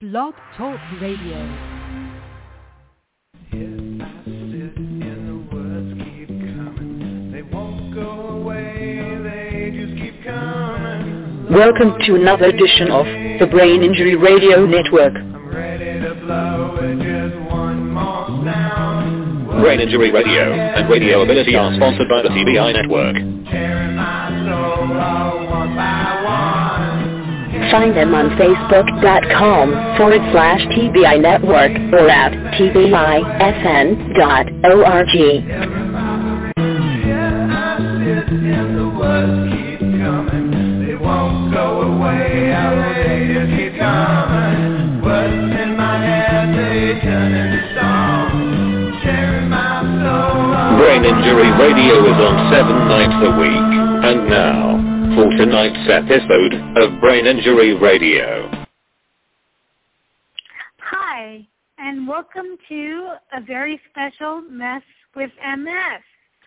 Blog Talk Radio. Welcome to another edition of the Brain Injury Radio Network. Brain Injury Radio and Radio Ability are sponsored by the TBI Network. Find them on Facebook.com/TBI Network or at TBIFN.org. Brain Injury Radio is on 7 nights a week. And now, for tonight's episode of Brain Injury Radio. Hi, and welcome to a very special Mess with MS.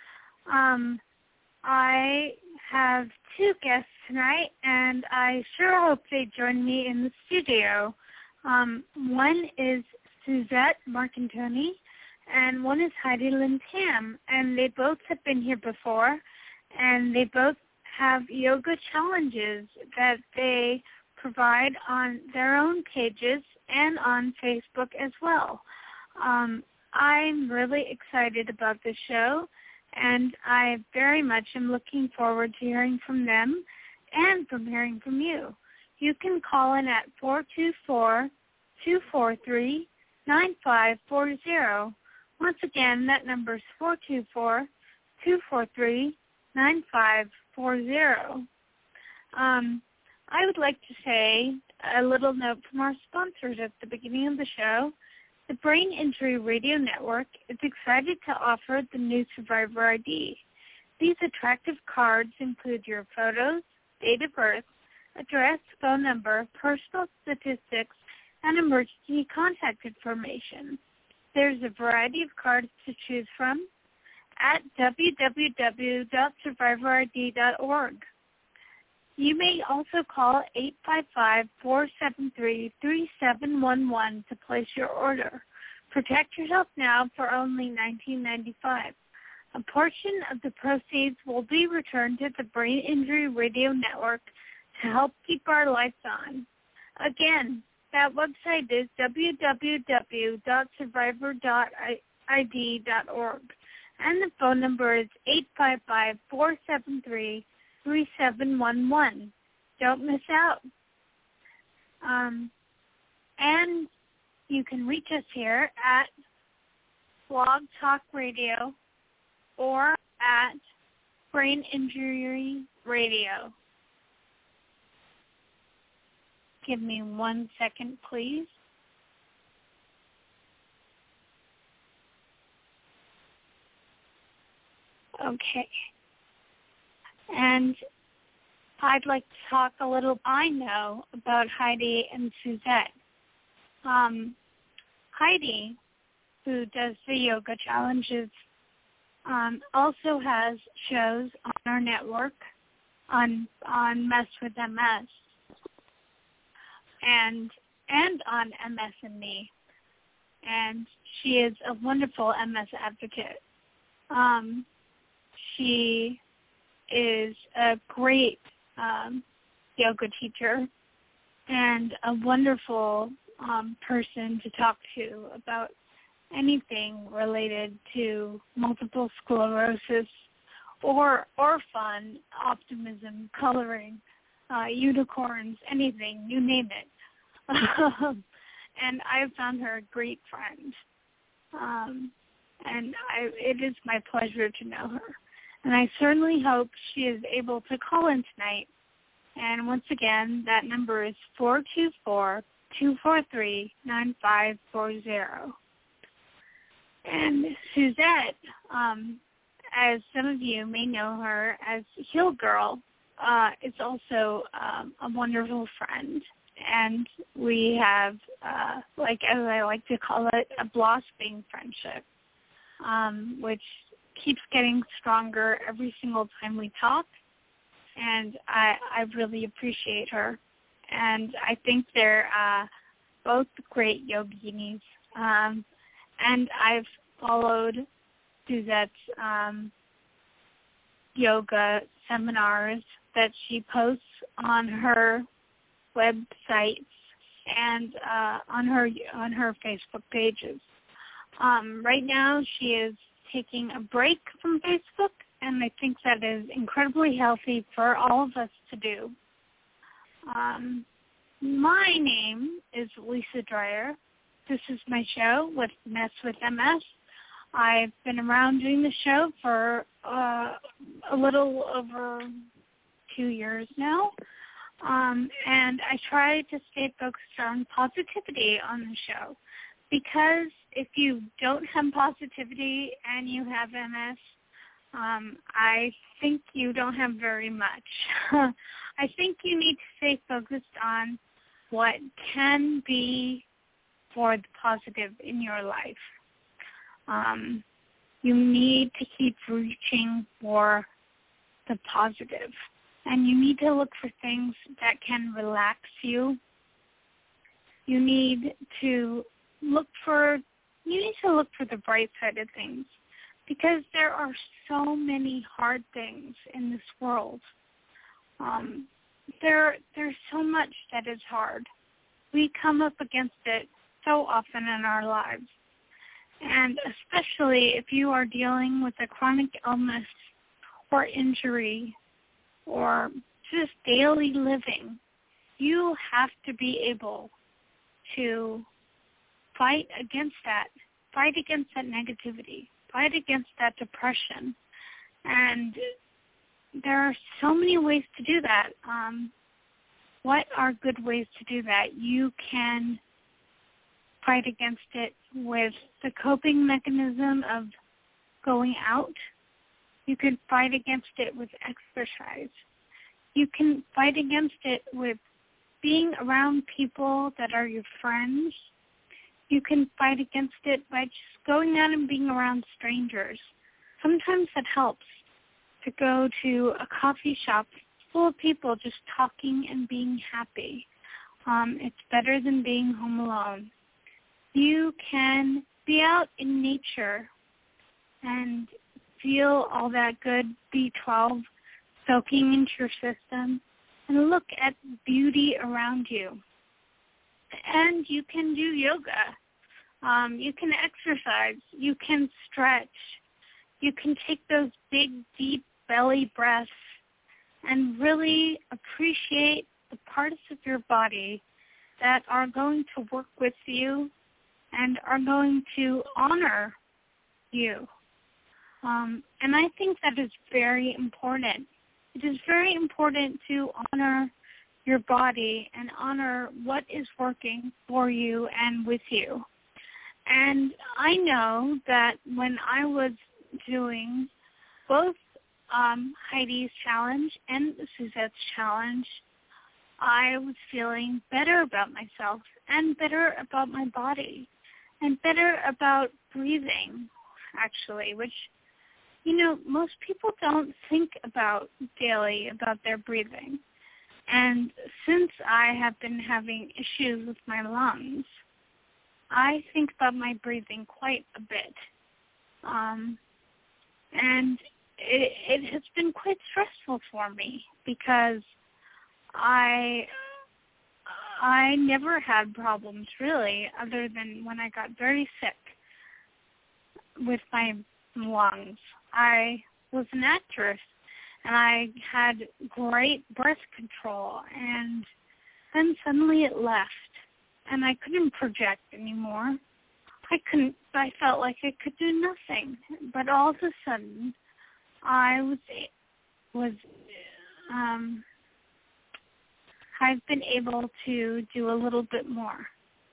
I have two guests tonight, and I sure hope they join me in the studio. One is Suzette Marcantoni, and one is Heidi Lynn Tam, and they both have been here before, and they both have yoga challenges that they provide on their own pages and on Facebook as well. I'm really excited about the show, and I very much am looking forward to hearing from them and from hearing from you. You can call in at 424-243-9540. Once again, that number is 424-243-9540. I would like to say a little note from our sponsors at the beginning of the show. The Brain Injury Radio Network is excited to offer the new Survivor ID. These attractive cards include your photos, date of birth, address, phone number, personal statistics, and emergency contact information. There's a variety of cards to choose from at www.survivorid.org. You may also call 855-473-3711 to place your order. Protect yourself now for only $19.95. A portion of the proceeds will be returned to the Brain Injury Radio Network to help keep our lights on. Again, that website is www.survivor.id.org, and the phone number is 855-473-3711. Don't miss out. And you can reach us here at Blog Talk Radio or at Brain Injury Radio. Give me 1 second, please. Okay. And I'd like to talk a little I know about Heidi and Suzette. Heidi, who does the yoga challenges, also has shows on our network on Mess with MS. And on MS and Me, and she is a wonderful MS advocate. She is a great yoga teacher and a wonderful person to talk to about anything related to multiple sclerosis or fun, optimism, coloring, unicorns, anything, you name it. And I have found her a great friend. And it is my pleasure to know her. And I certainly hope she is able to call in tonight. And once again, that number is 424-243-9540. And Suzette, as some of you may know her as Heal Girl, is also a wonderful friend. And we have, as I like to call it, a blossoming friendship, which keeps getting stronger every single time we talk. And I really appreciate her. And I think they're both great yoginis. And I've followed Suzette's yoga seminars that she posts on her websites and on her Facebook pages. Right now, she is taking a break from Facebook, and I think that is incredibly healthy for all of us to do. My name is Lisa Dreyer. This is my show with Mess with MS. I've been around doing the show for a little over 2 years now, and I try to stay focused on positivity on the show, because if you don't have positivity and you have MS, I think you don't have very much. I think you need to stay focused on what can be for the positive in your life. You need to keep reaching for the positive, and you need to look for things that can relax you. You need to look for the bright side of things, because there are so many hard things in this world. There's so much that is hard. We come up against it so often in our lives. And especially if you are dealing with a chronic illness or injury or just daily living, you have to be able to fight against that negativity, fight against that depression. And there are so many ways to do that. What are good ways to do that? You can fight against it with the coping mechanism of going out. You can fight against it with exercise. You can fight against it with being around people that are your friends. You can fight against it by just going out and being around strangers. Sometimes that helps, to go to a coffee shop full of people just talking and being happy. It's better than being home alone. You can be out in nature and feel all that good B12 soaking into your system and look at beauty around you. And you can do yoga. You can exercise. You can stretch. You can take those big, deep belly breaths and really appreciate the parts of your body that are going to work with you and are going to honor you. And I think that is very important. It is very important to honor your body and honor what is working for you and with you. And I know that when I was doing both Heidi's challenge and Suzette's challenge, I was feeling better about myself and better about my body and better about breathing, actually, which, most people don't think about daily, about their breathing. And since I have been having issues with my lungs, I think about my breathing quite a bit. And it has been quite stressful for me, because I never had problems, really, other than when I got very sick with my lungs. I was an actress, and I had great breath control, and then suddenly it left, and I couldn't project anymore. I felt like I could do nothing, but all of a sudden, I've been able to do a little bit more.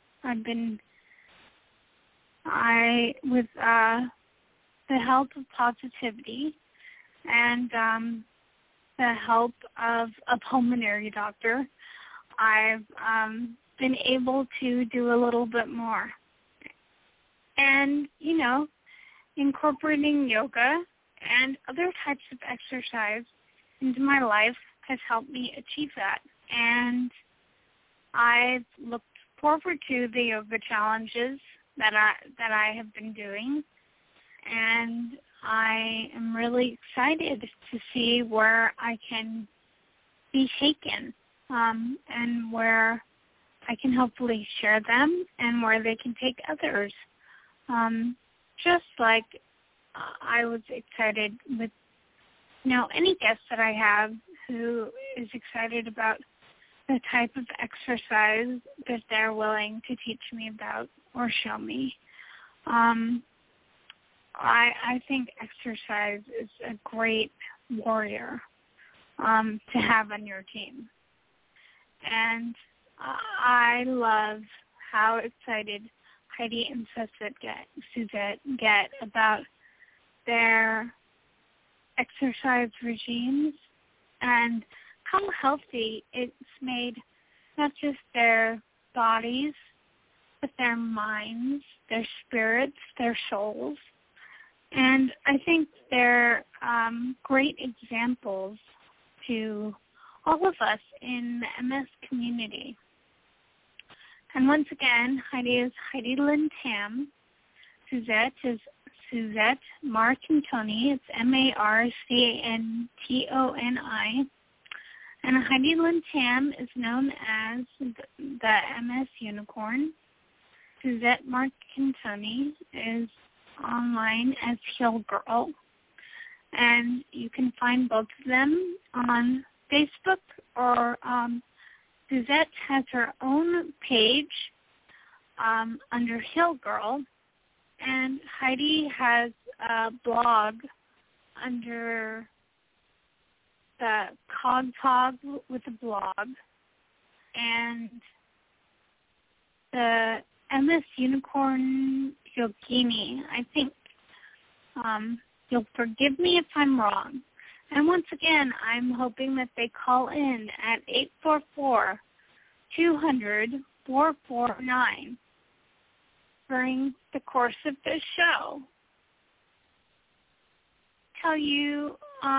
With the help of positivity and the help of a pulmonary doctor, I've been able to do a little bit more. And, incorporating yoga and other types of exercise into my life has helped me achieve that. And I've looked forward to the yoga challenges that I have been doing, and I am really excited to see where I can be taken, and where I can hopefully share them and where they can take others. Just like I was excited with, any guest that I have who is excited about the type of exercise that they're willing to teach me about or show me. I think exercise is a great warrior to have on your team. And I love how excited Heidi and Suzette get about their exercise regimes and how healthy it's made not just their bodies, but their minds, their spirits, their souls. And I think they're great examples to all of us in the MS community. And once again, Heidi is Heidi Lynn Tam. Suzette is Suzette Marcantoni. It's Marcantoni. And Heidi Lynn Tam is known as the MS Unicorn. Suzette Marcantoni is online as Heal Girl. And you can find both of them on Facebook, or Suzette has her own page under Heal Girl, and Heidi has a blog under the Cogtog with a blog, and the MS Unicorn Yogini. I think you'll forgive me if I'm wrong. And once again, I'm hoping that they call in at 844-200-449 during the course of this show. Tell you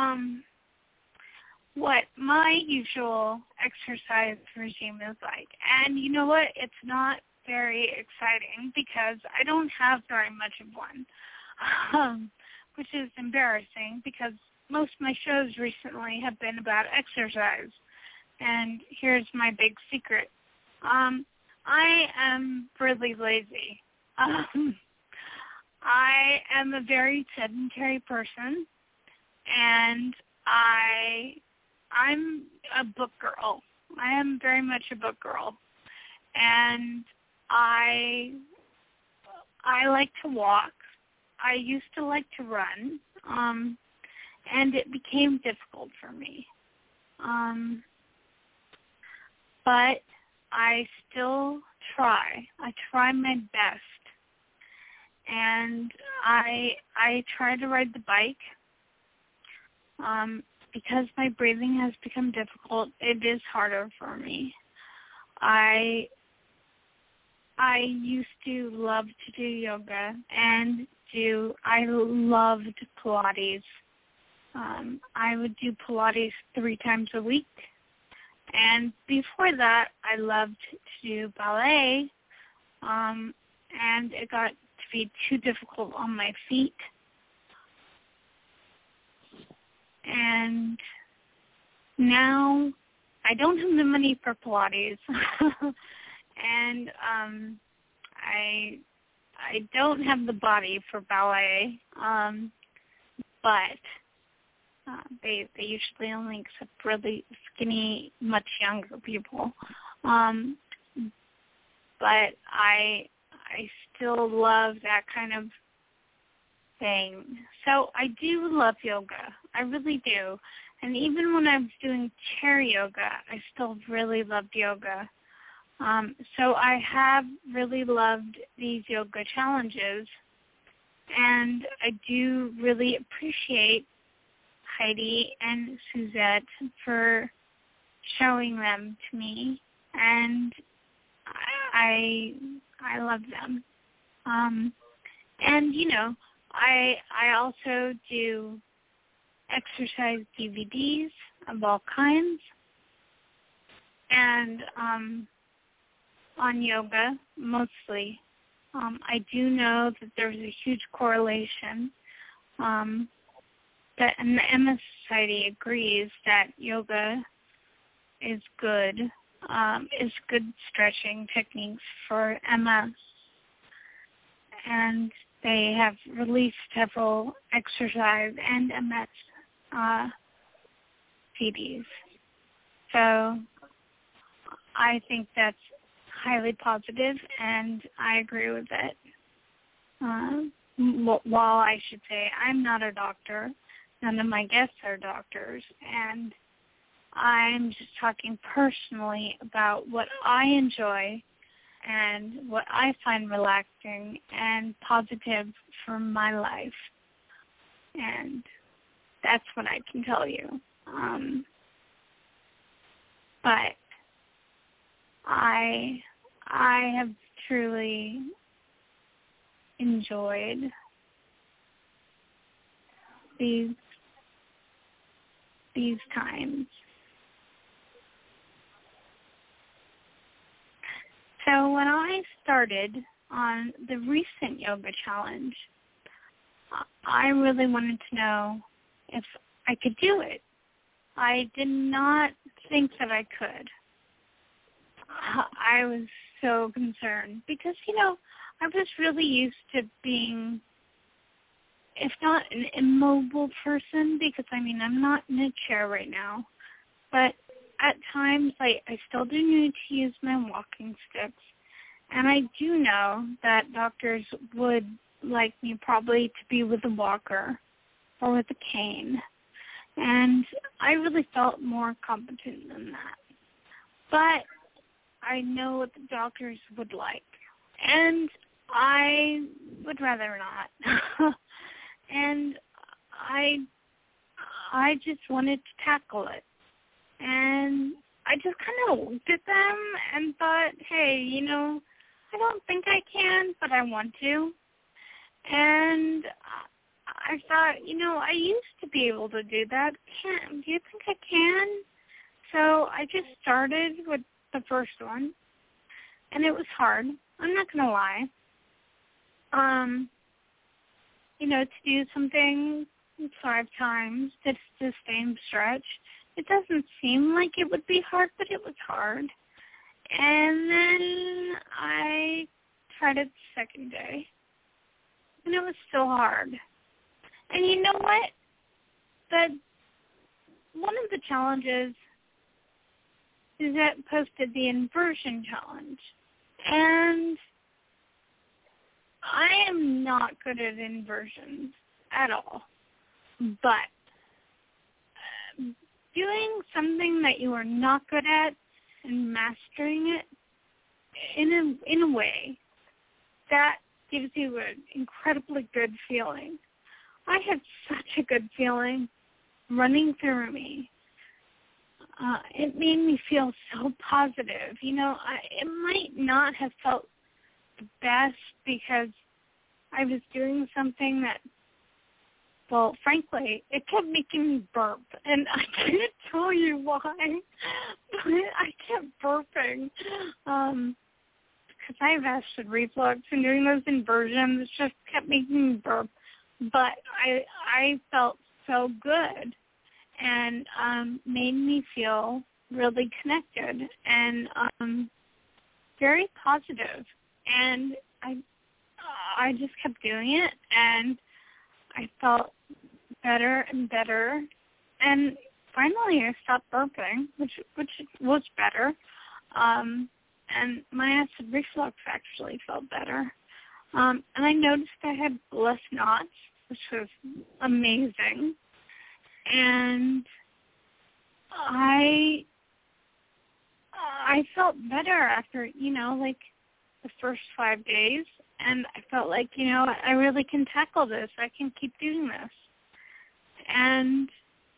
what my usual exercise regime is like. And you know what? It's not very exciting because I don't have very much of one, which is embarrassing because most of my shows recently have been about exercise. And here's my big secret. I am really lazy. I am a very sedentary person, and I'm a book girl. I am very much a book girl. And I like to walk. I used to like to run. And it became difficult for me. But I still try. I try my best. And I try to ride the bike. Because my breathing has become difficult, it is harder for me. I used to love to do yoga and I loved Pilates. I would do Pilates 3 times a week. And before that, I loved to do ballet. And it got to be too difficult on my feet. And now I don't have the money for Pilates. And I don't have the body for ballet. But they usually only accept really skinny, much younger people. But I still love that kind of thing. So I do love yoga. I really do. And even when I was doing chair yoga, I still really loved yoga. So I have really loved these yoga challenges. And I do really appreciate Heidi and Suzette for showing them to me, and I love them. And I also do exercise DVDs of all kinds, and on yoga, mostly. I do know that there's a huge correlation and the MS Society agrees that yoga is good stretching techniques for MS. And they have released several exercise and MS CDs. So I think that's highly positive, and I agree with it. While I should say I'm not a doctor, none of my guests are doctors, and I'm just talking personally about what I enjoy and what I find relaxing and positive for my life. And that's what I can tell you. But I have truly enjoyed these times. So when I started on the recent yoga challenge, I really wanted to know if I could do it. I did not think that I could. I was so concerned because, I was really used to being, if not an immobile person, because, I'm not in a chair right now, but at times I still do need to use my walking sticks. And I do know that doctors would like me probably to be with a walker or with a cane. And I really felt more competent than that. But I know what the doctors would like. And I would rather not. And I just wanted to tackle it. And I just kind of looked at them and thought, hey, I don't think I can, but I want to. And I thought, I used to be able to do that. Do you think I can? So I just started with the first one, and it was hard. I'm not going to lie. To do something 5 times, just the same stretch, it doesn't seem like it would be hard, but it was hard. And then I tried it the second day, and it was still hard. And you know what? One of the challenges is that posted the inversion challenge. And I am not good at inversions at all. But doing something that you are not good at and mastering it in a way, that gives you an incredibly good feeling. I had such a good feeling running through me. It made me feel so positive. It might not have felt the best because I was doing something that, well, frankly, it kept making me burp. And I can't tell you why, but I kept burping. Because I have acid reflux, and doing those inversions just kept making me burp. But I felt so good, and made me feel really connected and very positive. And I just kept doing it, and I felt better and better. And finally, I stopped burping, which was better. And my acid reflux actually felt better. And I noticed I had less knots, which was amazing. And I felt better after, the first 5 days. And I felt like, I really can tackle this. I can keep doing this. And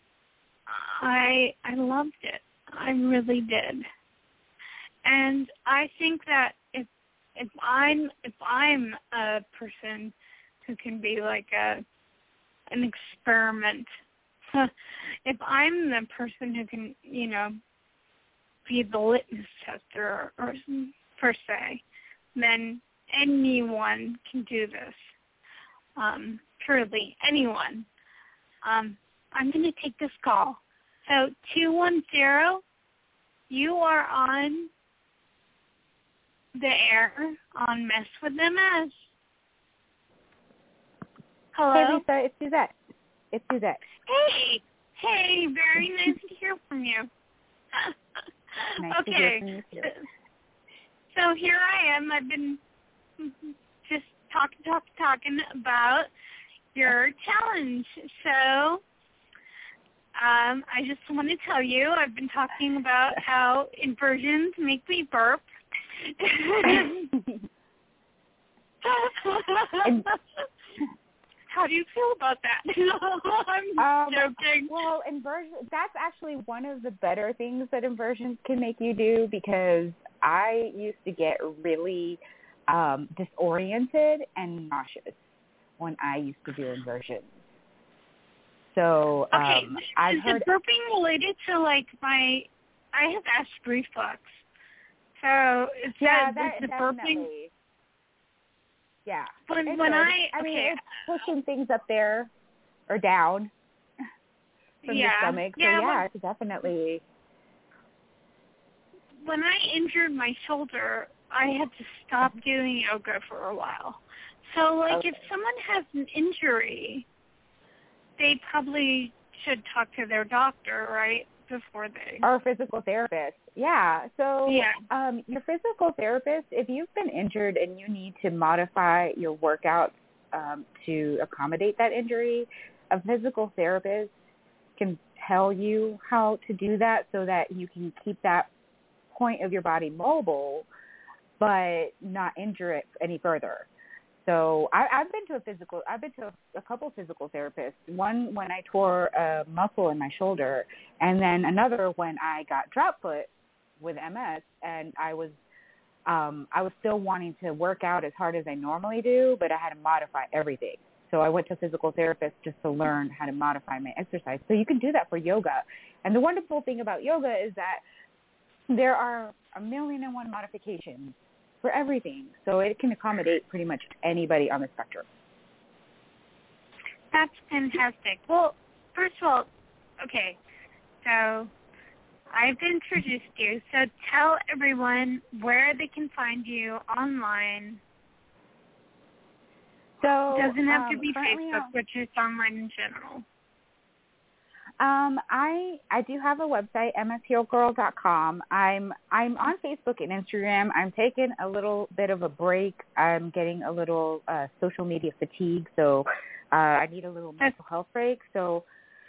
I loved it. I really did. And I think that if I'm a person who can be like an experiment, if I'm the person who can, be the litmus tester or per se, then anyone can do this. Truly, anyone. I'm going to take this call. So 210, you are on the air on Mess with MS. Hello? Hey, Lisa, it's Suzette. Hey, very nice to hear from you. Nice okay. to hear from you too. So here I am. I've been just talking about your challenge. So I just want to tell you, I've been talking about how inversions make me burp. How do you feel about that? I'm joking. Well, inversion, that's actually one of the better things that inversions can make you do, because I used to get really disoriented and nauseous when I used to do inversions. So I've heard... Is the burping related to, like, I have acid reflux. So is the burping... Yeah. When mean, it's pushing things up there or down from the stomach. So, it's definitely... When I injured my shoulder, I had to stop doing yoga for a while. So, if someone has an injury, they probably should talk to their doctor, right, before they... Or a physical therapist. Yeah. So your physical therapist, if you've been injured and you need to modify your workouts to accommodate that injury, a physical therapist can tell you how to do that so that you can keep that point of your body mobile but not injure it any further. So I've been to a couple physical therapists. One when I tore a muscle in my shoulder, and then another when I got drop foot with MS, and I was still wanting to work out as hard as I normally do, but I had to modify everything. So I went to a physical therapist just to learn how to modify my exercise. So you can do that for yoga. And the wonderful thing about yoga is that there are 1,000,001 modifications for everything. So it can accommodate pretty much anybody on the spectrum. That's fantastic. Well, first of all, okay, so I've introduced you. So tell everyone where they can find you online. So it doesn't have to be Facebook, but just online in general. I do have a website, mshealgirl.com. I'm on Facebook and Instagram. I'm taking a little bit of a break. I'm getting a little social media fatigue, so I need a little mental health break. So,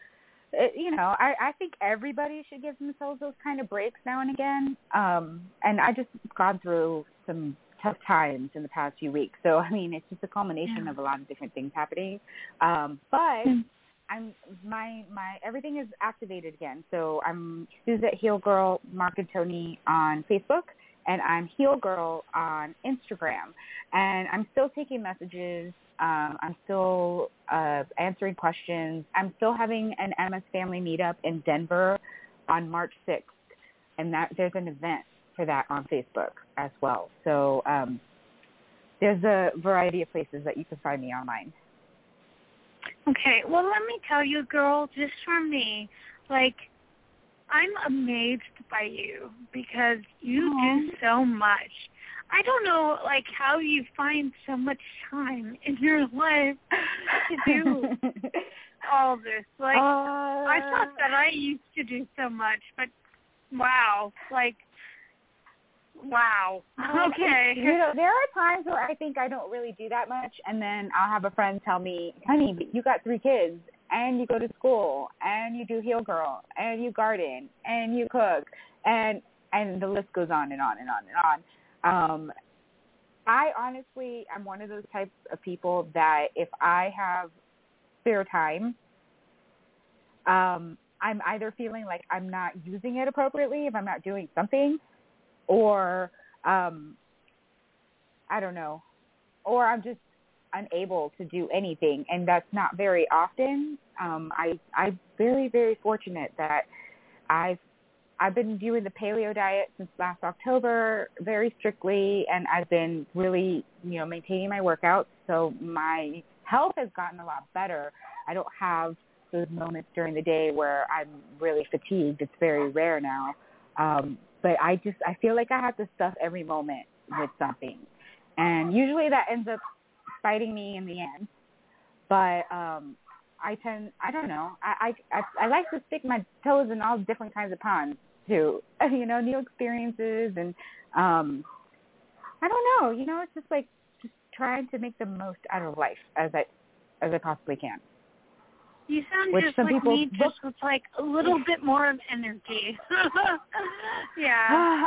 I think everybody should give themselves those kind of breaks now and again. And I just gone through some tough times in the past few weeks. So, I mean, it's just a culmination of a lot of different things happening. But my everything is activated again. So I'm Suzette Heal Girl Marcantoni on Facebook, and I'm Heal Girl on Instagram. And I'm still taking messages. I'm still answering questions. I'm still having an MS Family Meetup in Denver on March 6th, and there's an event for that on Facebook as well. So there's a variety of places that you can find me online. Okay, well, let me tell you, girl, just from me, I'm amazed by you because you do so much. I don't know, how you find so much time in your life to do all this. I thought that I used to do so much, but wow, wow. Okay. There are times where I think I don't really do that much, and then I'll have a friend tell me, honey, but you got 3 kids, and you go to school, and you do Heal Girl, and you garden, and you cook, and the list goes on and on and on and on. I honestly am one of those types of people that if I have spare time, I'm either feeling like I'm not using it appropriately if I'm not doing something, or I don't know, or I'm just unable to do anything, and that's not very often. I'm very, very fortunate that I've I've been doing the paleo diet since last October very strictly, and I've been really, maintaining my workouts. So my health has gotten a lot better. I don't have those moments during the day where I'm really fatigued. It's very rare now. But I feel like I have to stuff every moment with something. And usually that ends up biting me in the end. But I don't know. I like to stick my toes in all different kinds of ponds too. New experiences, and I don't know. It's just like just trying to make the most out of life as I possibly can. You sound just like me, just with like a little bit more of energy. Yeah.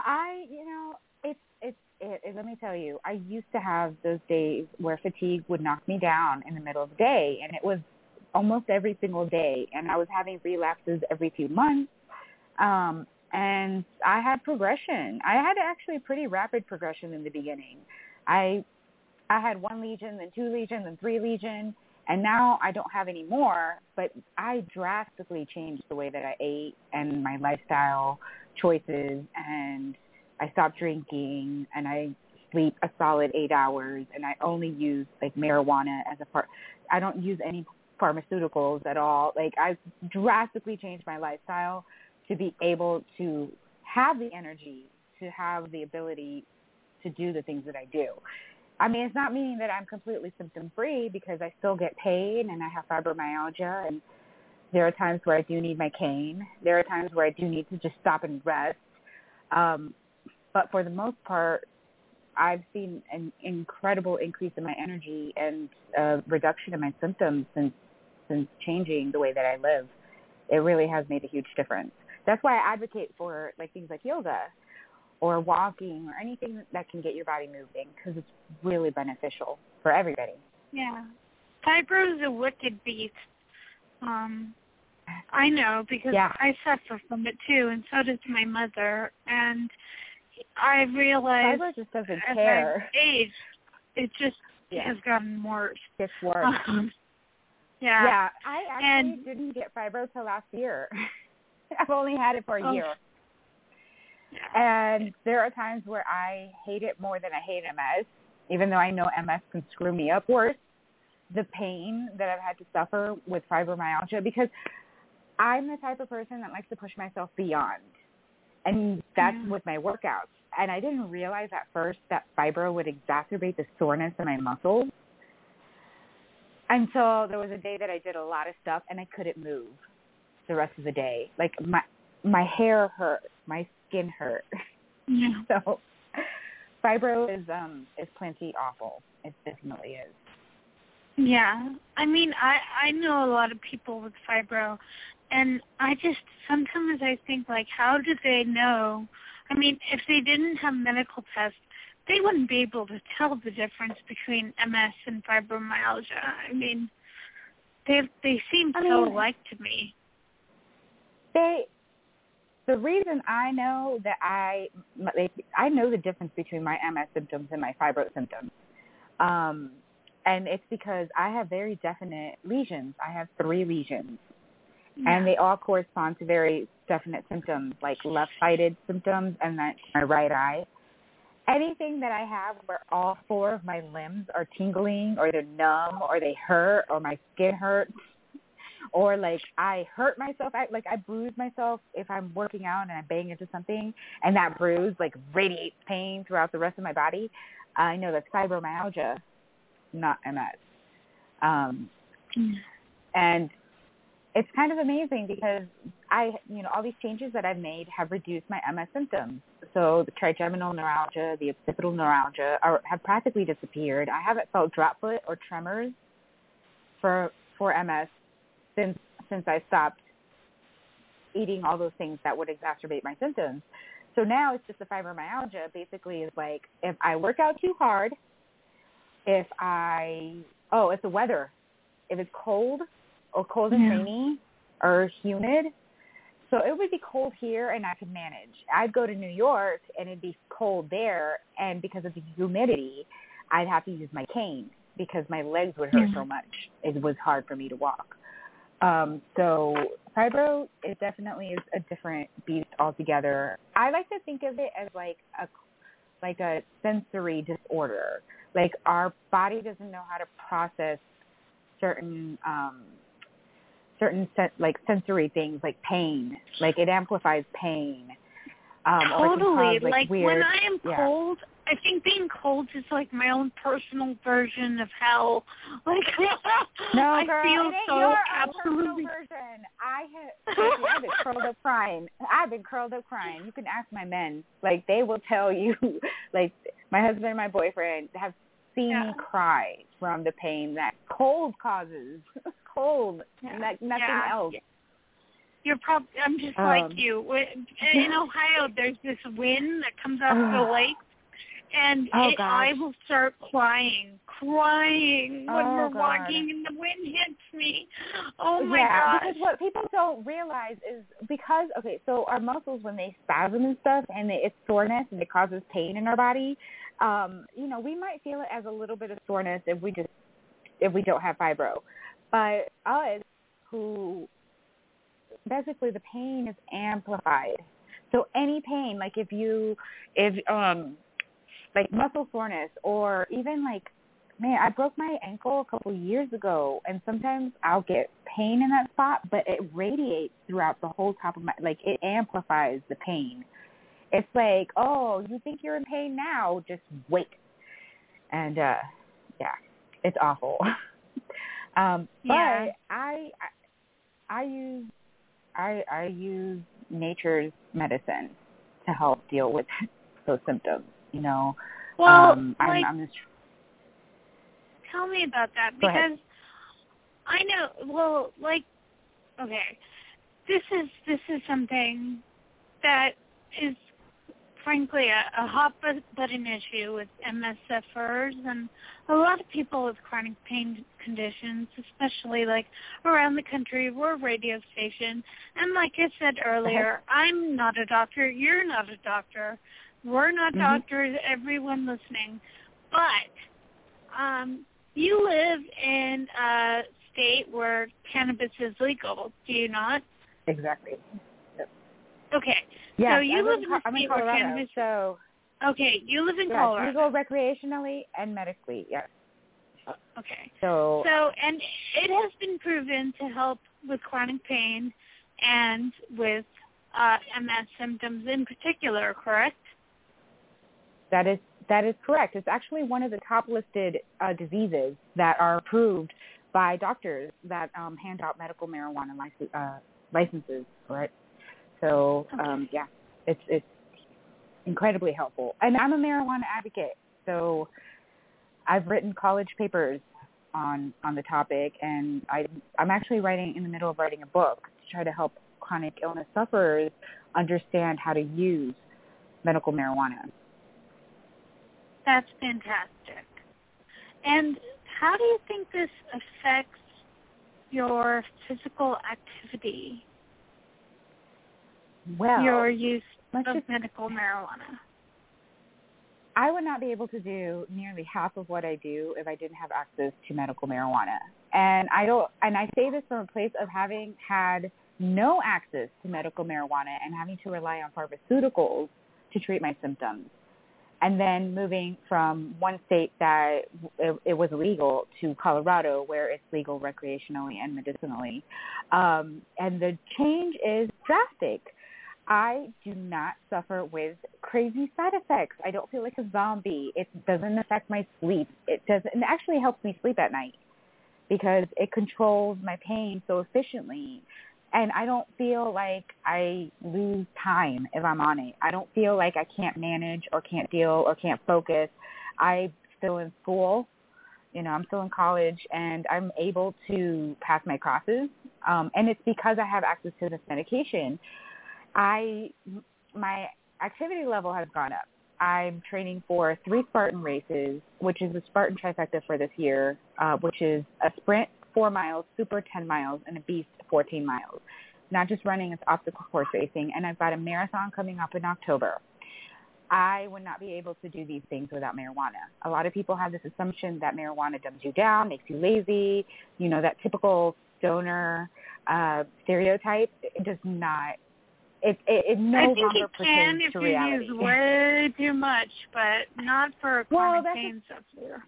Let me tell you, I used to have those days where fatigue would knock me down in the middle of the day, and it was almost every single day, and I was having relapses every few months, and I had progression. I had actually pretty rapid progression in the beginning. I had 1 lesion, then 2 lesions, then 3 lesions, and now I don't have any more, but I drastically changed the way that I ate and my lifestyle choices, and I stopped drinking, and I sleep a solid 8 hours, and I only use like marijuana as a part. I don't use any pharmaceuticals at all. Like, I drastically changed my lifestyle to be able to have the energy, to have the ability to do the things that I do. I mean, it's not meaning that I'm completely symptom-free, because I still get pain and I have fibromyalgia, and there are times where I do need my cane. There are times where I do need to just stop and rest. But for the most part, I've seen an incredible increase in my energy and a reduction in my symptoms since changing the way that I live. It really has made a huge difference. That's why I advocate for like things like yoga or walking or anything that can get your body moving, because it's really beneficial for everybody. Yeah. Fibro is a wicked beast. I know, because I suffer from it too, and so does my mother. And I realized Fibro just doesn't as care. I've aged, it just has gotten worse. It's worse. Yeah. Yeah, I actually didn't get fibro till last year. I've only had it for a year. And there are times where I hate it more than I hate MS, even though I know MS can screw me up worse. The pain that I've had to suffer with fibromyalgia, because I'm the type of person that likes to push myself beyond. And that's with my workouts. And I didn't realize at first that fibro would exacerbate the soreness in my muscles until there was a day that I did a lot of stuff and I couldn't move the rest of the day. Like my hair hurt, my skin hurt. Yeah. So fibro is plenty awful. It definitely is. Yeah. I mean, I know a lot of people with fibro, and I just, sometimes I think, like, how do they know? I mean, if they didn't have medical tests, they wouldn't be able to tell the difference between MS and fibromyalgia. I mean, they seem so alike to me. The reason I know that I know the difference between my MS symptoms and my fibro symptoms, and it's because I have very definite lesions. I have 3 lesions, and they all correspond to very definite symptoms, like left-sided symptoms and my right eye. Anything that I have where all 4 of my limbs are tingling or they're numb or they hurt or my skin hurts, or like I hurt myself, like I bruise myself if I'm working out and I bang into something, and that bruise like radiates pain throughout the rest of my body, I know that's fibromyalgia, not MS. And it's kind of amazing because all these changes that I've made have reduced my MS symptoms. So the trigeminal neuralgia, the occipital neuralgia have practically disappeared. I haven't felt drop foot or tremors for MS since I stopped eating all those things that would exacerbate my symptoms. So now it's just the fibromyalgia. Basically, is like if I work out too hard, it's the weather. If it's cold or cold and rainy or humid. So it would be cold here and I could manage. I'd go to New York and it'd be cold there, and because of the humidity, I'd have to use my cane because my legs would hurt so much. It was hard for me to walk. So fibro, it definitely is a different beast altogether. I like to think of it as like a sensory disorder. Like our body doesn't know how to process certain sensory things like pain. Like it amplifies pain. Totally. Like weird, when I am cold, I think being cold is like my own personal version of hell. Like no, I girl, feel it ain't so your absolutely version. I've been curled up crying. You can ask my men. Like they will tell you. Like my husband and my boyfriend have seen me cry from the pain that cold causes. Cold, nothing else. You're probably. I'm just like you. In Ohio, there's this wind that comes off the lake, and I will start crying when we're walking, and the wind hits me. Oh my gosh! Because what people don't realize is so our muscles, when they spasm and stuff, and it's soreness and it causes pain in our body. We might feel it as a little bit of soreness if we don't have fibro, but us who basically the pain is amplified. So any pain, like if like muscle soreness, or even like, man, I broke my ankle a couple years ago, and sometimes I'll get pain in that spot, but it radiates throughout the whole top of like it amplifies the pain. It's like, oh, you think you're in pain now? Just wait. And it's awful. But I use nature's medicine to help deal with those symptoms. Well, I'm just. Tell me about that, because I know. Well, this is something that is frankly a hot button issue with MS sufferers and a lot of people with chronic pain conditions, especially like around the country. We're a radio station, and like I said earlier, I'm not a doctor. You're not a doctor. We're not doctors. Everyone listening, but you live in a state where cannabis is legal. Do you not? Exactly. Okay. Yeah, so you live in I'm in Colorado. Cannabis, so okay, you live in Colorado. Legal recreationally and medically, yes. Okay. So and it has been proven to help with chronic pain and with MS symptoms in particular, correct? That is correct. It's actually one of the top listed diseases that are approved by doctors that hand out medical marijuana licenses, correct? So, it's incredibly helpful. And I'm a marijuana advocate, so I've written college papers on the topic, and I'm actually in the middle of writing a book to try to help chronic illness sufferers understand how to use medical marijuana. That's fantastic. And how do you think this affects your physical activity? Well, your use of medical marijuana? I would not be able to do nearly half of what I do if I didn't have access to medical marijuana. And I say this from a place of having had no access to medical marijuana and having to rely on pharmaceuticals to treat my symptoms. And then moving from one state that it was illegal to Colorado, where it's legal recreationally and medicinally. And the change is drastic. I do not suffer with crazy side effects. I don't feel like a zombie. It doesn't affect my sleep. It actually helps me sleep at night because it controls my pain so efficiently. And I don't feel like I lose time if I'm on it. I don't feel like I can't manage or can't deal or can't focus. I'm still in school. I'm still in college, and I'm able to pass my classes. And it's because I have access to this medication. My activity level has gone up. I'm training for 3 Spartan races, which is the Spartan trifecta for this year, which is a sprint 4 miles, super 10 miles, and a beast 14 miles. Not just running, it's obstacle course racing. And I've got a marathon coming up in October. I would not be able to do these things without marijuana. A lot of people have this assumption that marijuana dumbs you down, makes you lazy, that typical stoner stereotype. It does not it no I think longer it can pertains if to you reality. use way too much, but not for chronic pain substitute.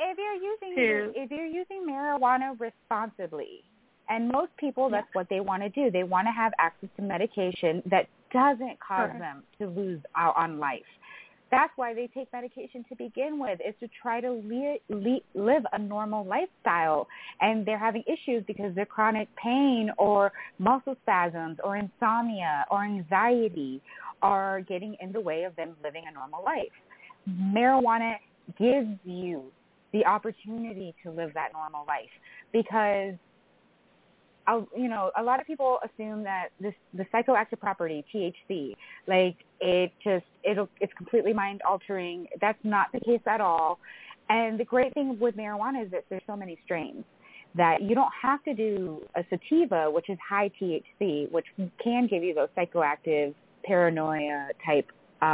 If you're using marijuana responsibly, and most people, that's what they want to do. They want to have access to medication that doesn't cause them to lose out on life. That's why they take medication to begin with, is to try to live a normal lifestyle. And they're having issues because their chronic pain or muscle spasms or insomnia or anxiety are getting in the way of them living a normal life. Marijuana gives you the opportunity to live that normal life because a lot of people assume that the psychoactive property, THC, like it's completely mind altering. That's not the case at all. And the great thing with marijuana is that there's so many strains that you don't have to do a sativa, which is high THC, which can give you those psychoactive paranoia type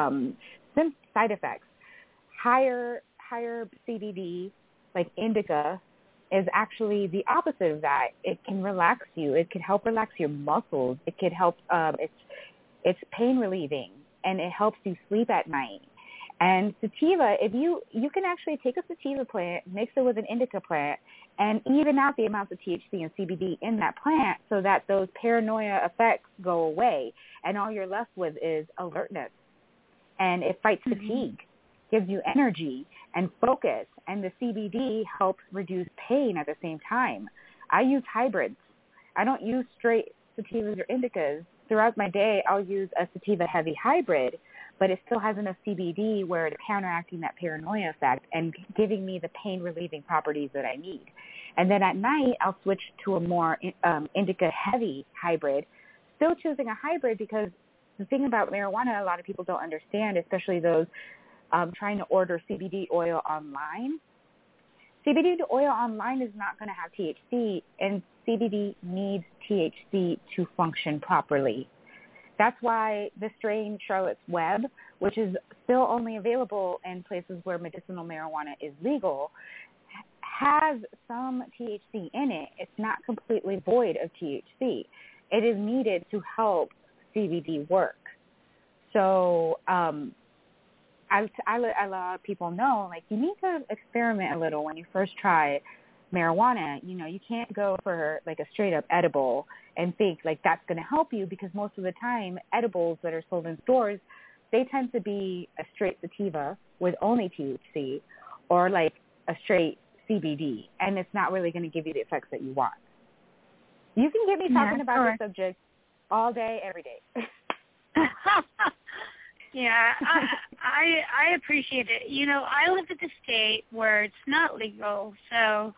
side effects. Higher CBD, like indica, is actually the opposite of that. It can relax you. It can help relax your muscles. It can help, it's pain relieving, and it helps you sleep at night. And sativa, if you can actually take a sativa plant, mix it with an indica plant, and even out the amounts of THC and CBD in that plant so that those paranoia effects go away, and all you're left with is alertness. And it fights fatigue, gives you energy and focus, and the CBD helps reduce pain at the same time. I use hybrids. I don't use straight sativas or indicas. Throughout my day, I'll use a sativa-heavy hybrid, but it still has enough CBD where it's counteracting that paranoia effect and giving me the pain-relieving properties that I need. And then at night, I'll switch to a more indica-heavy hybrid, still choosing a hybrid because the thing about marijuana a lot of people don't understand, especially those trying to order CBD oil online. CBD oil online is not going to have THC, and CBD needs THC to function properly. That's why the strain Charlotte's Web, which is still only available in places where medicinal marijuana is legal, has some THC in it. It's not completely void of THC. It is needed to help CBD work. So I let a lot of people know, like, you need to experiment a little when you first try marijuana. You can't go for, like, a straight-up edible and think, like, that's going to help you, because most of the time edibles that are sold in stores, they tend to be a straight sativa with only THC or, like, a straight CBD, and it's not really going to give you the effects that you want. You can get me talking about this subject all day, every day. Yeah, I appreciate it. I live in a state where it's not legal, so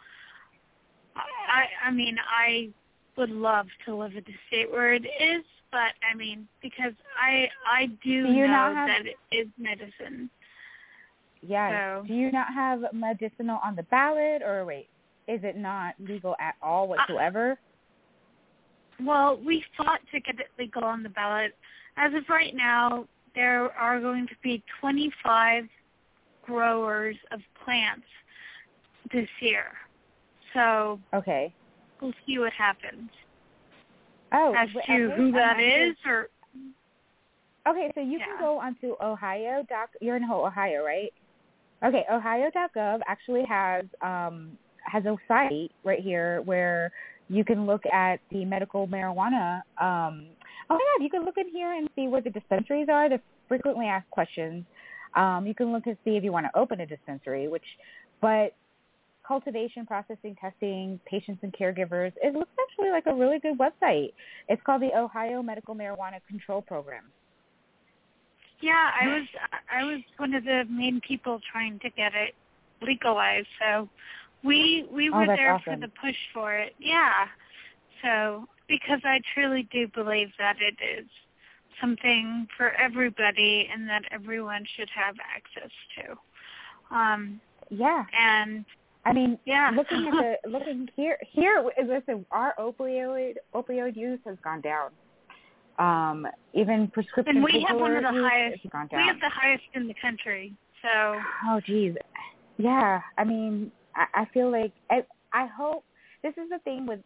I mean, I would love to live in a state where it is, but I mean, because I do know that it is medicine. Yeah. So. Do you not have medicinal on the ballot, or wait, is it not legal at all whatsoever? Well, we fought to get it legal on the ballot. As of right now, there are going to be 25 growers of plants this year. So we'll see what happens. Oh, as to who that is, or okay, so you can go onto Ohio. You're in Ohio, right? Okay, Ohio.gov actually has a site right here where you can look at the medical marijuana. Oh, my God, you can look in here and see where the dispensaries are, the frequently asked questions. You can look and see if you want to open a dispensary, but cultivation, processing, testing, patients and caregivers, it looks actually like a really good website. It's called the Ohio Medical Marijuana Control Program. Yeah, I was one of the main people trying to get it legalized, so we were there awesome. for the push for it. Yeah. So, because I truly do believe that it is something for everybody and that everyone should have access to. Yeah. And I mean, looking here, listen, our opioid use has gone down. Even prescription. And we have one of the highest. Has gone down. We have the highest in the country. So. Oh, geez. Yeah. I mean, I feel like I hope this is the thing with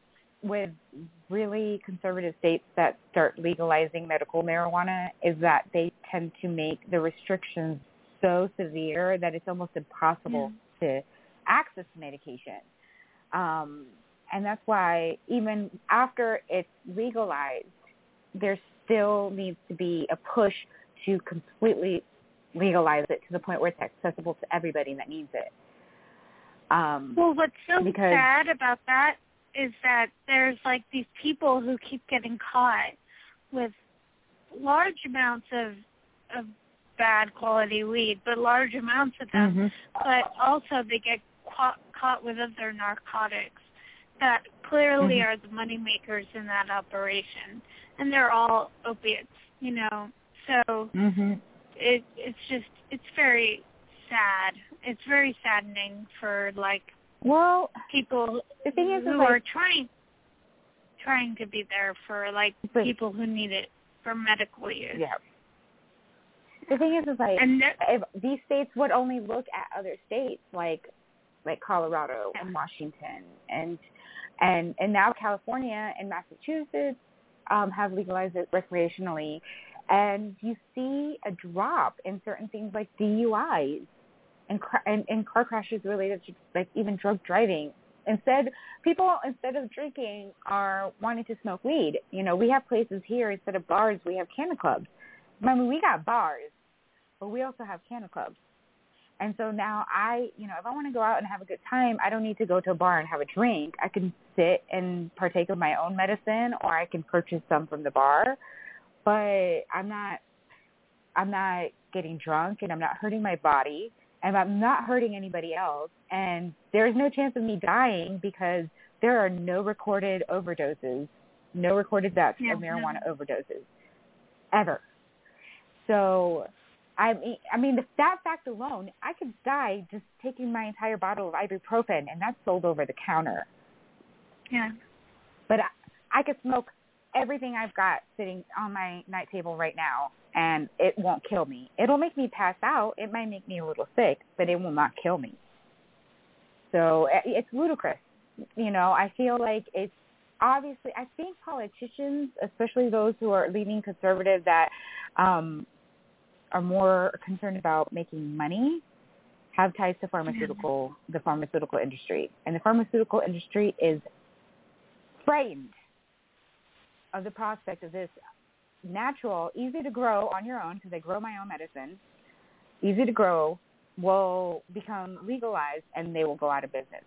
with really conservative states that start legalizing medical marijuana is that they tend to make the restrictions so severe that it's almost impossible to access medication. And that's why even after it's legalized, there still needs to be a push to completely legalize it to the point where it's accessible to everybody that needs it. Well, what's so sad about that is that there's like these people who keep getting caught with large amounts of bad quality weed, but large amounts of them. But also they get caught with other narcotics that clearly are the money makers in that operation, and they're all opiates, you know. So it's very sad. It's very saddening for people the thing is, who are trying to be there for people who need it for medical use. Yeah. The thing is if these states would only look at other states like Colorado and Washington and now California and Massachusetts have legalized it recreationally, and you see a drop in certain things like DUIs and car crashes related to even drug driving. Instead of drinking are wanting to smoke weed. You know, we have places here, instead of bars, we have canna clubs. I mean, we got bars, but we also have canna clubs. And so now if I want to go out and have a good time, I don't need to go to a bar and have a drink. I can sit and partake of my own medicine, or I can purchase some from the bar. But I'm not getting drunk, and I'm not hurting my body, and I'm not hurting anybody else. And there's no chance of me dying because there are no recorded overdoses, no recorded deaths of marijuana overdoses ever. So I mean, that fact alone, I could die just taking my entire bottle of ibuprofen, and that's sold over the counter. Yeah. But I could smoke everything I've got sitting on my night table right now, and it won't kill me. It'll make me pass out. It might make me a little sick, but it will not kill me. So it's ludicrous. You know, I feel like it's obviously, I think politicians, especially those who are leaning conservative that are more concerned about making money, have ties to the pharmaceutical industry. And the pharmaceutical industry is frightened of the prospect of this natural, easy to grow on your own, because I grow my own medicine, easy to grow, will become legalized, and they will go out of business.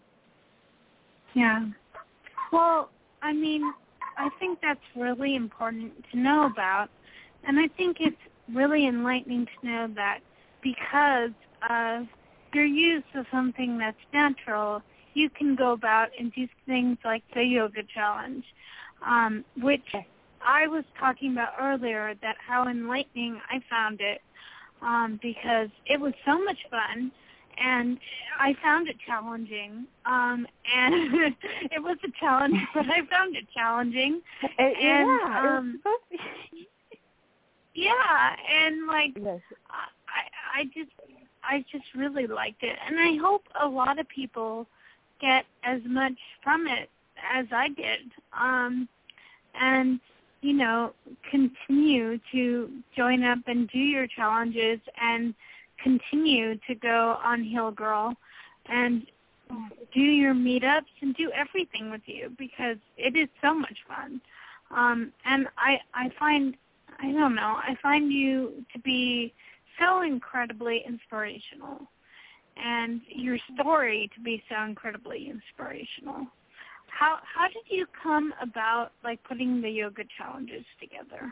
Yeah. Well, I mean, I think that's really important to know about, and I think it's really enlightening to know that because of your use of something that's natural, you can go about and do things like the yoga challenge, which I was talking about earlier, that how enlightening I found it, because it was so much fun, and I found it challenging, and it was a challenge, but I found it challenging. I just really liked it, and I hope a lot of people get as much from it as I did, and you know, continue to join up and do your challenges and continue to go on Heal Girl and do your meetups and do everything with you, because it is so much fun. And I find you to be so incredibly inspirational, and your story to be so incredibly inspirational. How did you come about putting the yoga challenges together?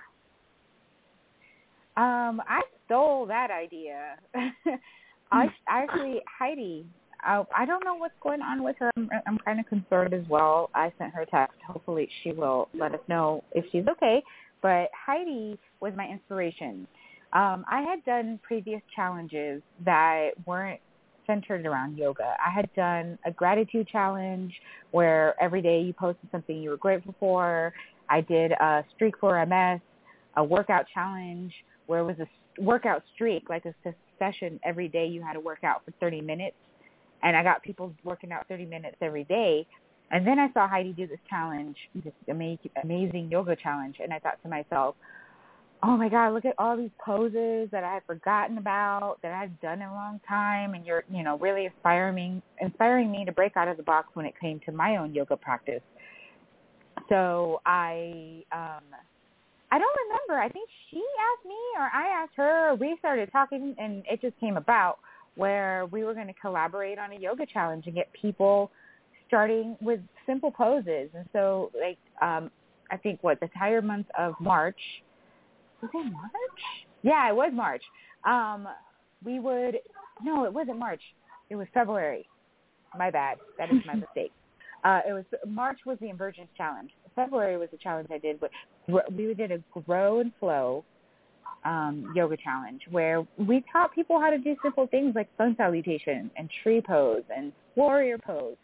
I stole that idea. Actually, Heidi, I don't know what's going on with her. I'm kind of concerned as well. I sent her a text. Hopefully she will let us know if she's okay. But Heidi was my inspiration. I had done previous challenges that weren't centered around yoga. I had done a gratitude challenge where every day you posted something you were grateful for. I did a streak for MS, a workout challenge where it was a workout streak, like a session every day you had to work out for 30 minutes. And I got people working out 30 minutes every day. And then I saw Heidi do this challenge, this amazing yoga challenge, and I thought to myself, oh my God, look at all these poses that I had forgotten about, that I've done in a long time, and you're, really inspiring me to break out of the box when it came to my own yoga practice. So I don't remember. I think she asked me or I asked her, or we started talking, and it just came about where we were going to collaborate on a yoga challenge and get people starting with simple poses. And so, I think, the entire month of March, was it March? Yeah, it was March. No, it wasn't March. It was February. My bad. That is my mistake. March was the Emergence Challenge. February was the challenge I did. We did a Grow and Flow yoga challenge where we taught people how to do simple things like sun salutation and tree pose and warrior pose.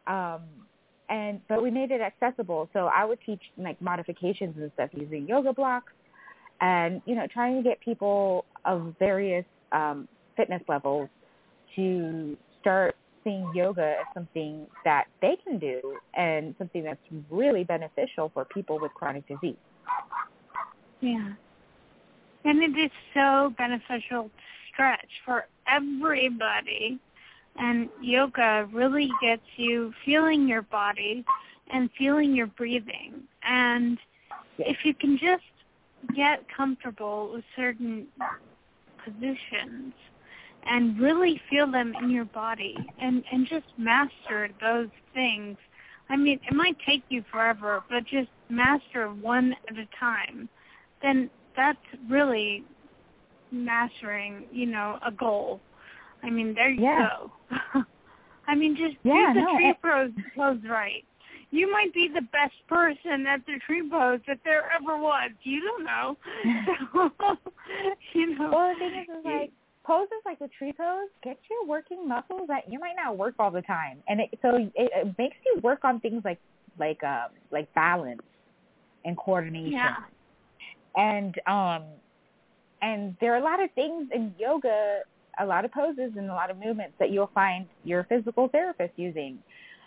But we made it accessible. So I would teach modifications and stuff using yoga blocks and, trying to get people of various fitness levels to start seeing yoga as something that they can do and something that's really beneficial for people with chronic disease. Yeah. And it is so beneficial to stretch for everybody. And yoga really gets you feeling your body and feeling your breathing. And if you can just get comfortable with certain positions and really feel them in your body and just master those things. I mean, it might take you forever, but just master one at a time. Then that's really mastering, a goal. I mean, there you go. I mean, just do the tree pose right. You might be the best person at the tree pose that there ever was. You don't know. Well, the thing is poses like the tree pose get you working muscles that you might not work all the time, and it makes you work on things like balance and coordination. Yeah. And there are a lot of things in yoga, a lot of poses and a lot of movements that you'll find your physical therapist using.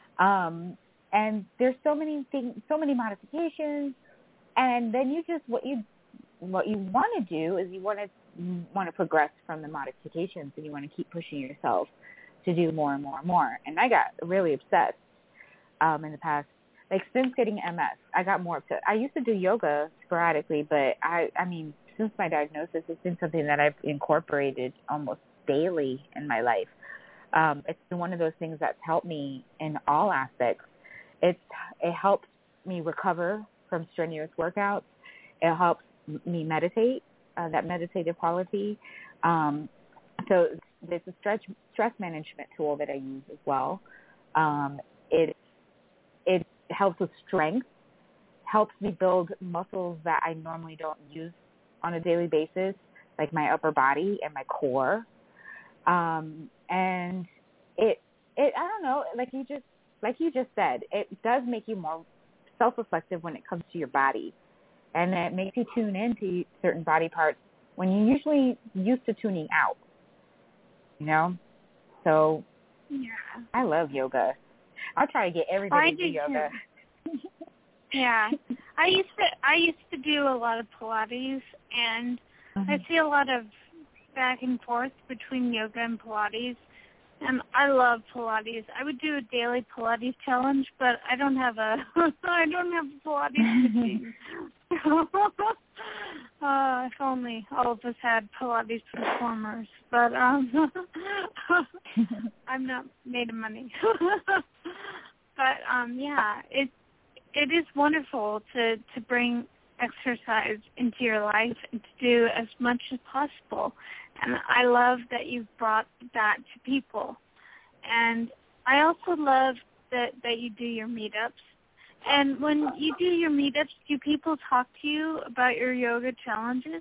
And there's so many things, so many modifications, and then you just what you want to do is you want to progress from the modifications, and you want to keep pushing yourself to do more and more and more. And I got really obsessed in the past, since getting MS, I got more obsessed. I used to do yoga sporadically, but I mean, since my diagnosis, it's been something that I've incorporated almost daily in my life. It's been one of those things that's helped me in all aspects. It helps me recover from strenuous workouts. It helps me meditate, that meditative quality. So there's a stress management tool that I use as well. It helps with strength, helps me build muscles that I normally don't use on a daily basis, like my upper body and my core. And it I don't know, like you just said, it does make you more self-reflective when it comes to your body. And it makes you tune into certain body parts when you're usually used to tuning out, So I love yoga. I'll try to get everybody to do yoga. Yeah. I used to do a lot of Pilates, and I see a lot of back and forth between yoga and Pilates. And I love Pilates. I would do a daily Pilates challenge, but I don't have a Pilates machine. If only all of us had Pilates performers, but I'm not made of money. But it is wonderful to bring exercise into your life and to do as much as possible. And I love that you've brought that to people. And I also love that you do your meetups. And when you do your meetups, do people talk to you about your yoga challenges?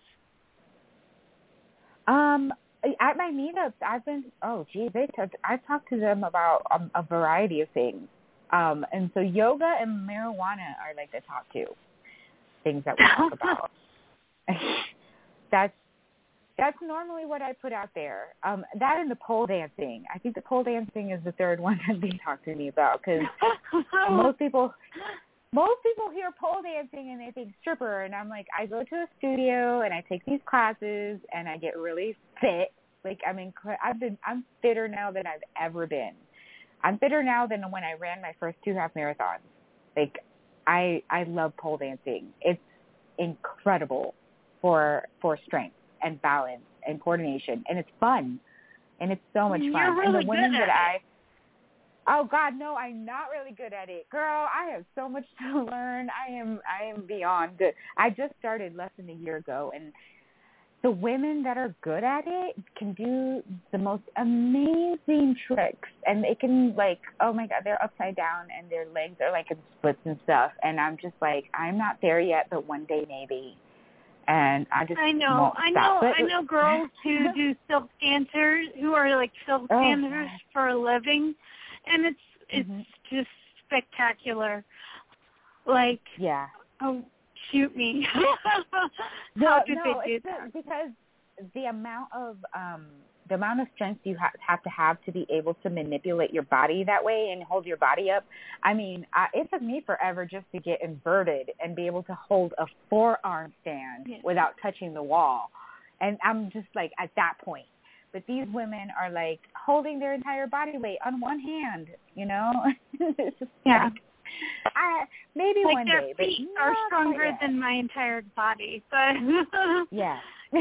At my meetups, I've talked to them about a variety of things. And so yoga and marijuana are like the top two things that we talk about. That's normally what I put out there. That and the pole dancing. I think the pole dancing is the third one that they talk to me about, because most people hear pole dancing and they think stripper, and I'm like, I go to a studio and I take these classes and I get really fit. Like, I'm fitter now than I've ever been. I'm fitter now than when I ran my first 2 half marathons. Like, I love pole dancing. It's incredible for strength and balance and coordination, and it's fun, and it's so much fun. You're really and the women good at that it. Oh God, no, I'm not really good at it. Girl, I have so much to learn. I am beyond good. I just started less than a year ago, and the women that are good at it can do the most amazing tricks, and they can, like, oh my God, they're upside down and their legs are like in splits and stuff, and I'm just like, I'm not there yet, but one day maybe. And I know girls who do silk dancers, who are like silk dancers for a living, and it's just spectacular. Like, yeah. Oh, shoot me. How did they do that? Because the amount of strength you have to be able to manipulate your body that way and hold your body up. I mean, it took me forever just to get inverted and be able to hold a forearm stand without touching the wall. And I'm just like at that point. But these women are like holding their entire body weight on one hand, you know? It's just like, maybe like one their day. Feet but are stronger than my entire body. But yeah.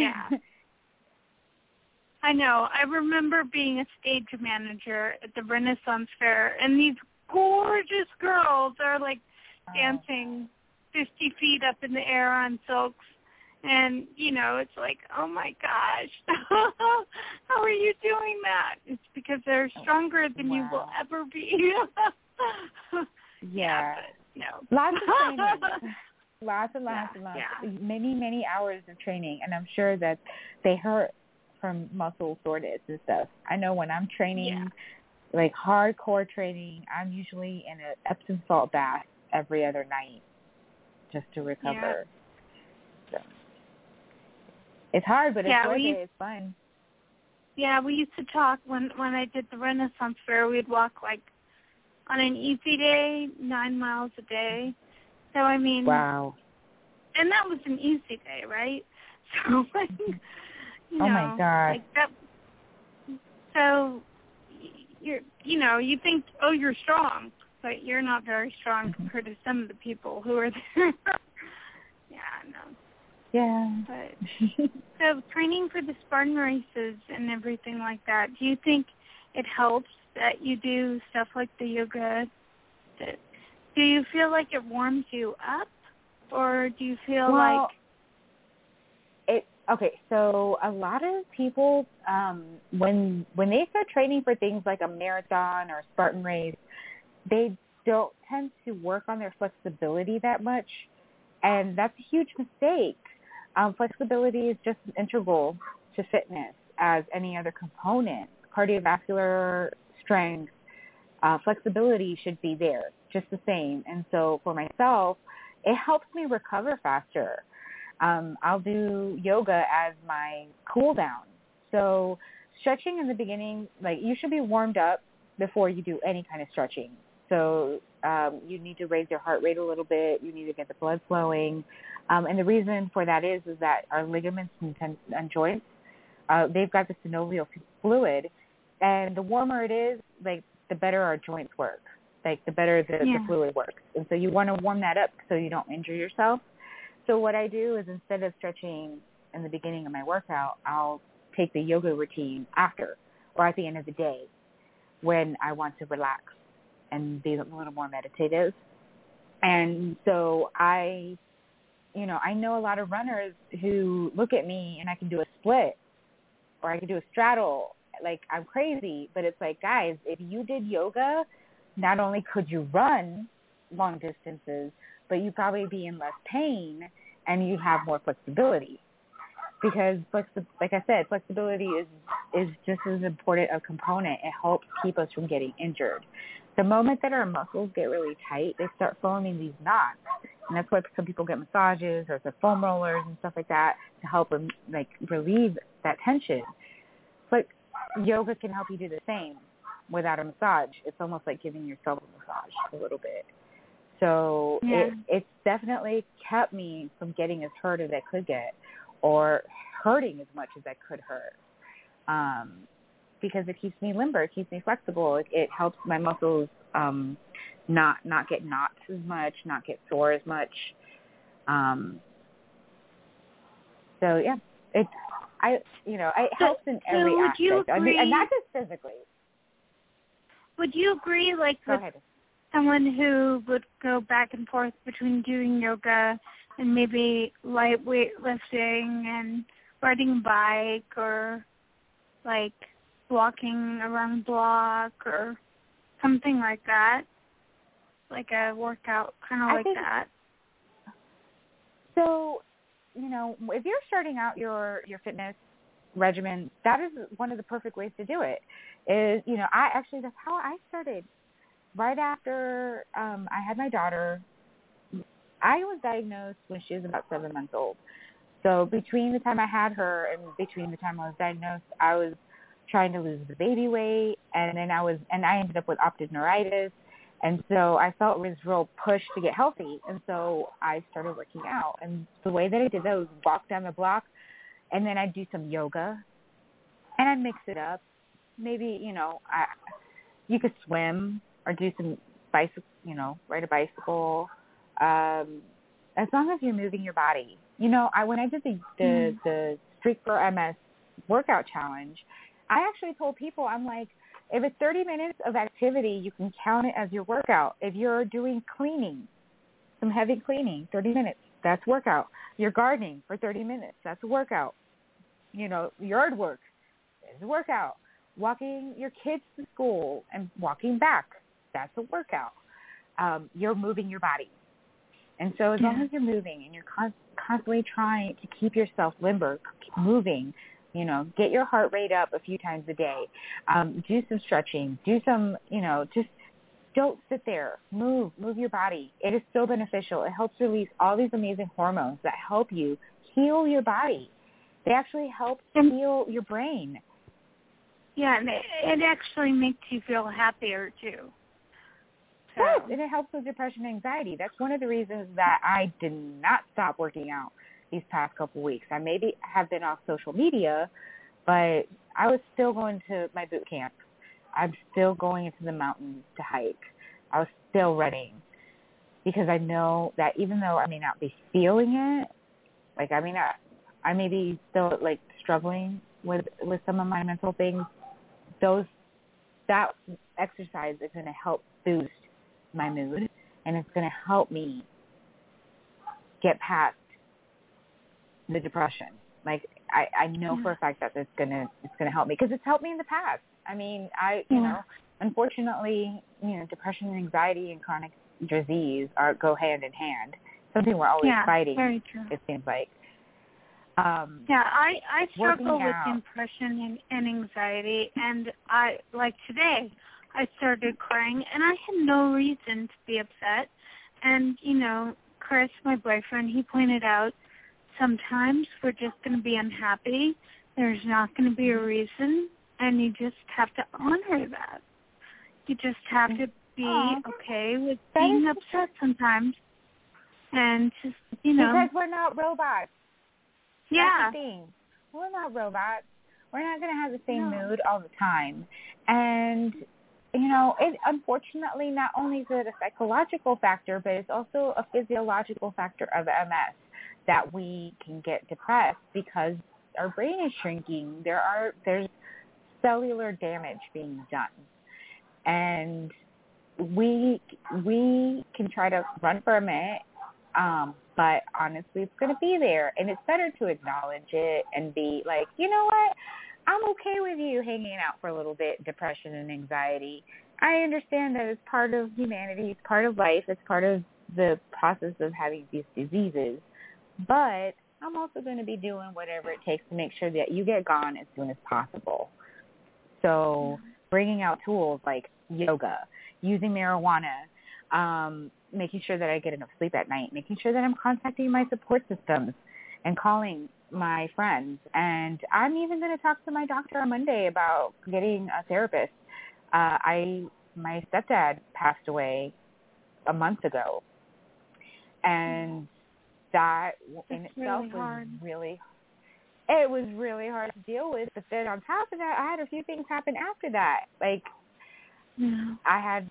I know. I remember being a stage manager at the Renaissance Fair, and these gorgeous girls are like dancing 50 feet up in the air on silks. And, you know, it's like, oh, my gosh, how are you doing that? It's because they're stronger than you will ever be. Yeah. But no. Lots of training. Lots and lots. Many hours of training. And I'm sure that they hurt from muscle soreness and stuff. I know when I'm training, like hardcore training, I'm usually in an Epsom salt bath every other night just to recover. So. It's hard, but it's worth it. It's fun. Yeah, we used to talk when I did the Renaissance Fair. We'd walk like on an easy day, 9 miles a day. So I mean, wow. And that was an easy day, right? So like, you know, my God. like that. So you think, oh, you're strong, but you're not very strong compared to some of the people who are there. Yeah. But, so training for the Spartan races and everything like that, do you think it helps that you do stuff like the yoga? Do you feel like it warms you up, or do you feel like... Okay, so a lot of people, when they start training for things like a marathon or a Spartan race, they don't tend to work on their flexibility that much, and that's a huge mistake. Flexibility is just integral to fitness as any other component. Cardiovascular strength, flexibility should be there just the same. And so for myself, it helps me recover faster. I'll do yoga as my cool down. So stretching in the beginning, like you should be warmed up before you do any kind of stretching. So you need to raise your heart rate a little bit. You need to get the blood flowing. And the reason for that is that our ligaments and joints, they've got the synovial fluid. And the warmer it is, like the better our joints work, like the better the fluid works. And so you want to warm that up so you don't injure yourself. So what I do is instead of stretching in the beginning of my workout, I'll take the yoga routine after or at the end of the day when I want to relax and be a little more meditative. And so I know a lot of runners who look at me and I can do a split or I can do a straddle. Like, I'm crazy, but it's like, guys, if you did yoga, not only could you run long distances, but you'd probably be in less pain and you have more flexibility. Because, like I said, flexibility is just as important a component. It helps keep us from getting injured. The moment that our muscles get really tight, they start forming these knots. And that's why some people get massages or the foam rollers and stuff like that to help them, like, relieve that tension. But yoga can help you do the same without a massage. It's almost like giving yourself a massage a little bit. So it's definitely kept me from getting as hurt as I could get, or hurting as much as I could hurt, because it keeps me limber, it keeps me flexible. It helps my muscles not get knots as much, not get sore as much. So yeah, it helps in every aspect. You agree, I mean, and not just physically. Would you agree, like, Go with ahead. someone who would go back and forth between doing yoga and maybe light weightlifting and riding a bike, or like walking around the block or something like that, like a workout kind of like that? So, if you're starting out your fitness regimen, that is one of the perfect ways to do it. That's how I started. Right after I had my daughter, I was diagnosed when she was about 7 months old. So between the time I had her and between the time I was diagnosed, I was trying to lose the baby weight, and then I ended up with optic neuritis. And so I felt this real push to get healthy. And so I started working out. And the way that I did that was walk down the block, and then I'd do some yoga, and I'd mix it up. Maybe, you could swim or do some bicycle, ride a bicycle, as long as you're moving your body. When I did the Streak for MS workout challenge, I actually told people, I'm like, if it's 30 minutes of activity, you can count it as your workout. If you're doing cleaning, some heavy cleaning, 30 minutes, that's workout. You're gardening for 30 minutes, that's a workout. Yard work is a workout. Walking your kids to school and walking back, that's a workout. You're moving your body. And so as long as you're moving and you're constantly trying to keep yourself limber, keep moving, get your heart rate up a few times a day, do some stretching, do some, just don't sit there. Move your body. It is so beneficial. It helps release all these amazing hormones that help you heal your body. They actually help heal your brain. Yeah, and it actually makes you feel happier, too. So. Yes, and it helps with depression and anxiety. That's one of the reasons that I did not stop working out these past couple weeks. I maybe have been off social media, but I was still going to my boot camp. I'm still going into the mountains to hike. I was still running because I know that even though I may not be feeling it, like I may be still like struggling with some of my mental things, that exercise is going to help boost my mood, and it's going to help me get past the depression. Like I know for a fact that it's going to help me because it's helped me in the past. I mean, unfortunately, depression and anxiety and chronic disease go hand in hand. Something we're always fighting. Very true. It seems like. I struggle with depression and anxiety, and today I started crying, and I had no reason to be upset. And, Chris, my boyfriend, he pointed out sometimes we're just going to be unhappy. There's not going to be a reason, and you just have to honor that. You just have to be okay with being upset sometimes, and just, Because we're not robots. Yeah. That's the thing. We're not robots. We're not going to have the same mood all the time. And, it unfortunately not only is it a psychological factor, but it's also a physiological factor of MS that we can get depressed because our brain is shrinking. There's cellular damage being done. And we can try to run from it, but honestly, it's going to be there. And it's better to acknowledge it and be like, you know what? I'm okay with you hanging out for a little bit, depression and anxiety. I understand that it's part of humanity. It's part of life. It's part of the process of having these diseases. But I'm also going to be doing whatever it takes to make sure that you get gone as soon as possible. So bringing out tools like yoga, using marijuana, making sure that I get enough sleep at night, making sure that I'm contacting my support systems and calling my friends. And I'm even going to talk to my doctor on Monday about getting a therapist. My stepdad passed away a month ago, and that in itself was really hard to deal with. But then on top of that, I had a few things happen after that. Like, I had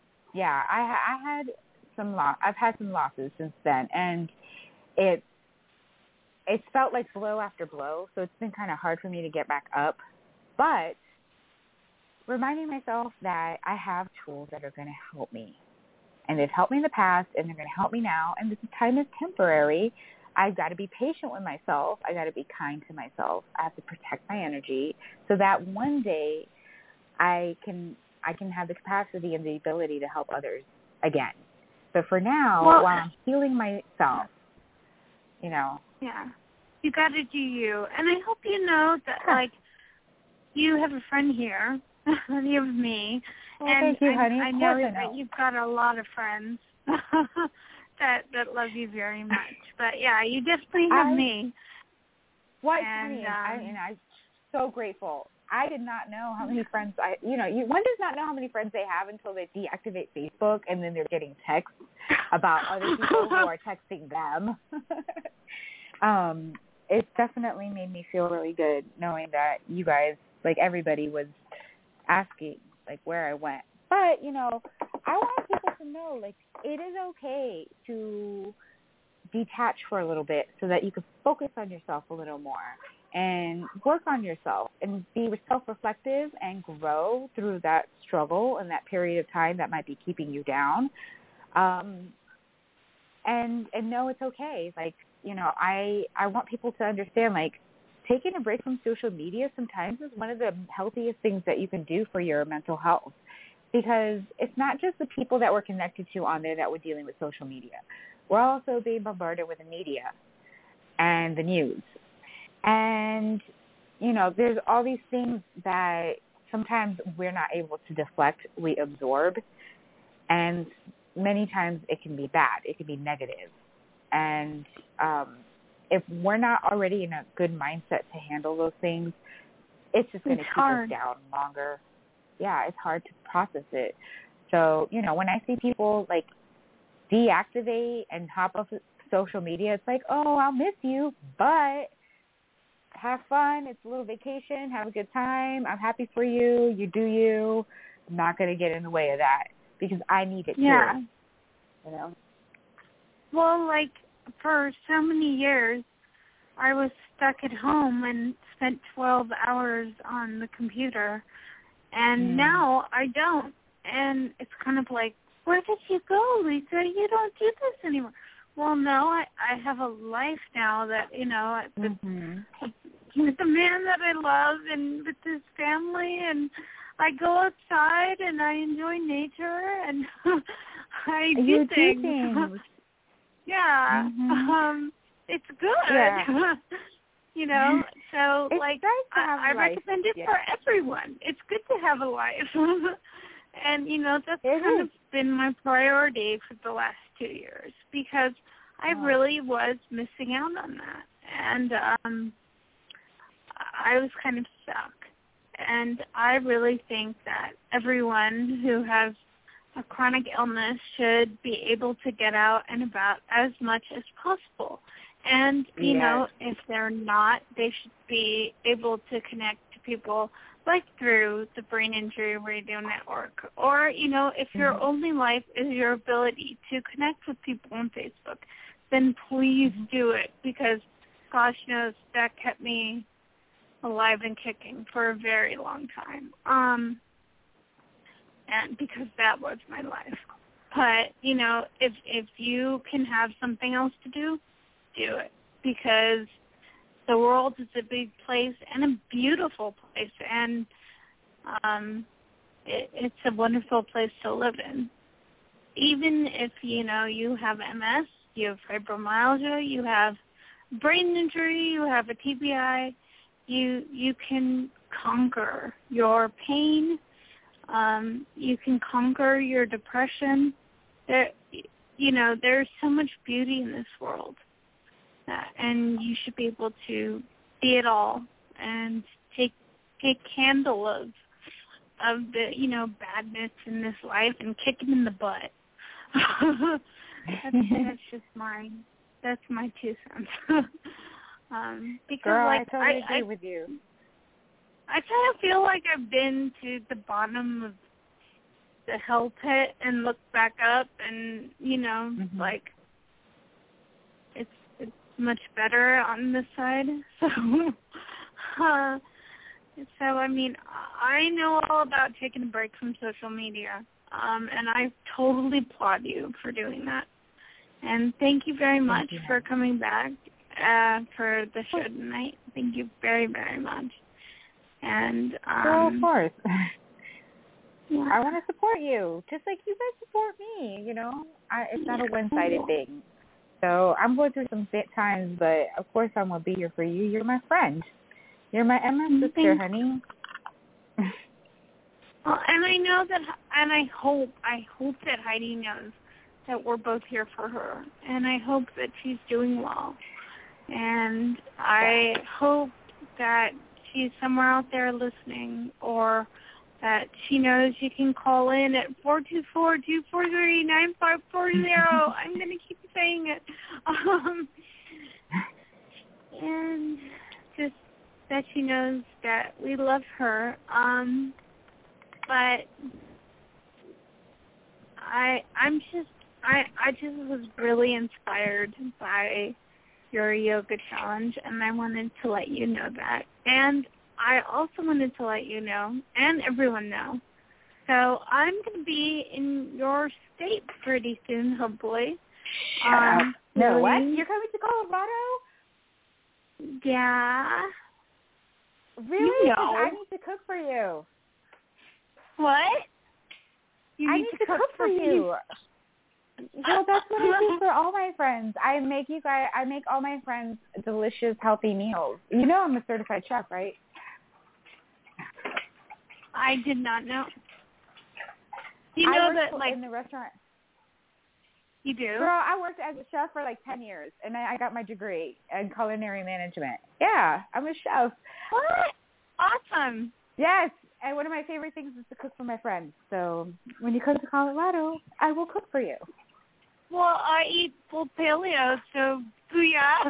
I've had some losses since then, and it's felt like blow after blow. So it's been kind of hard for me to get back up, but reminding myself that I have tools that are going to help me. And they've helped me in the past, and they're going to help me now. And this time is temporary. I've got to be patient with myself. I got to be kind to myself. I have to protect my energy so that one day I can have the capacity and the ability to help others again. But for now, while I'm healing myself, Yeah, you got to do you. And I hope you know that, like, you have a friend here. You have me. Well, and thank you, honey. I know that you've got a lot of friends that love you very much. But, yeah, you definitely have me. Well, honey, I'm so grateful. I did not know how many friends one does not know how many friends they have until they deactivate Facebook, and then they're getting texts about other people who are texting them. It definitely made me feel really good knowing that you guys, like, everybody was asking, like, where I went. But, I want people to know, like, it is okay to detach for a little bit so that you can focus on yourself a little more and work on yourself and be self-reflective and grow through that struggle and that period of time that might be keeping you down. And know it's okay. Like, I want people to understand, like, taking a break from social media sometimes is one of the healthiest things that you can do for your mental health, because it's not just the people that we're connected to on there that we're dealing with social media. We're also being bombarded with the media and the news. And, there's all these things that sometimes we're not able to deflect, we absorb, and many times it can be bad. It can be negative. And if we're not already in a good mindset to handle those things, it's just going to keep us down longer. Yeah, it's hard to process it. So, when I see people, like, deactivate and hop off social media, it's like, oh, I'll miss you, but have fun. It's a little vacation. Have a good time. I'm happy for you. You do you. I'm not going to get in the way of that because I need it too. Well, like, for so many years, I was stuck at home and spent 12 hours on the computer, and now I don't. And it's kind of like, where did you go, Lisa? You don't do this anymore. Well, no, I have a life now that, with the man that I love and with his family, and I go outside and I enjoy nature and I do things. Yeah. It's good. Yeah. So, it's like, nice to have I recommend it for everyone. It's good to have a life. And, that's kind of been my priority for the last 2 years because I really was missing out on that. And I was kind of stuck. And I really think that everyone who has a chronic illness should be able to get out and about as much as possible. And, if they're not, they should be able to connect to people like through the Brain Injury Radio Network. Or, if your only life is your ability to connect with people on Facebook, then please do it because gosh knows that kept me alive and kicking for a very long time. And because that was my life. But, if you can have something else to do it. Because the world is a big place and a beautiful place. And it's a wonderful place to live in. Even if, you have MS, you have fibromyalgia, you have brain injury, you have a TBI, you can conquer your pain. You can conquer your depression. There's so much beauty in this world. and you should be able to see it all and take handle of the, badness in this life and kick him in the butt. That's my 2 cents. Because Girl, like, I totally agree with you. I kind of feel like I've been to the bottom of the hell pit and looked back up, and like it's much better on this side. So, I mean, I know all about taking a break from social media, and I totally applaud you for doing that. And thank you very much for coming back for the show tonight. Thank you very, very much. And well, of course. Yeah. I want to support you, just like you guys support me. It's not a one-sided thing. So I'm going through some times, but of course I'm gonna be here for you. You're my friend. You're my MS sister, honey. Well, and I know that, and I hope that Heidi knows that we're both here for her, and I hope that she's doing well, and I hope that she's somewhere out there listening, or that she knows you can call in at 424-243-9540. I'm going to keep saying it. And just that she knows that we love her. But I just was really inspired by your yoga challenge, and I wanted to let you know that. And I also wanted to let you know, and everyone know. So I'm going to be in your state pretty soon, hopefully. No, what? You're coming to Colorado? Yeah. Really? I need to cook for you. What? You I need to cook for you. Well, that's what I do for all my friends. I make all my friends delicious, healthy meals. You know I'm a certified chef, right? I did not know. You know that, like, in the restaurant. You do? Girl, I worked as a chef for like 10 years, and I got my degree in culinary management. Yeah, I'm a chef. What? Awesome. Yes, and one of my favorite things is to cook for my friends. So when you come to Colorado, I will cook for you. Well, I eat full paleo, so booyah.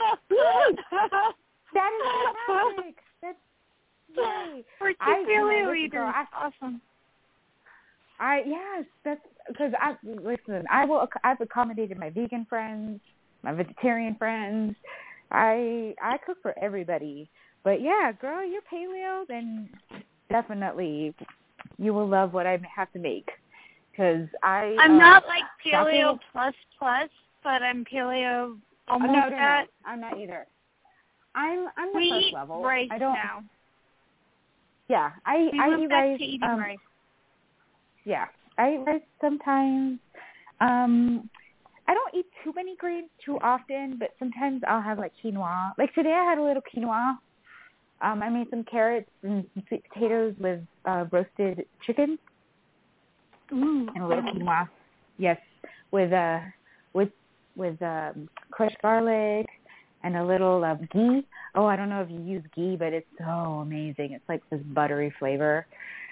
That is fantastic. That's yay. For two paleo eaters. Awesome. Yes, that's because I've accommodated my vegan friends, my vegetarian friends. I cook for everybody. But yeah, girl, you're paleo, then definitely you will love what I have to make. Because I'm not like paleo plus, but I'm paleo almost No, I'm not either. I'm the first level. Rice I don't now. Yeah, I eat rice. To eating rice. Yeah, I eat rice sometimes. I don't eat too many grains too often, but sometimes I'll have like quinoa. Like today I had a little quinoa. I made some carrots and some sweet potatoes with roasted chicken. Ooh. And a little quinoa. Yes, with crushed garlic and a little ghee. Oh, I don't know if you use ghee, but it's so amazing. It's like this buttery flavor.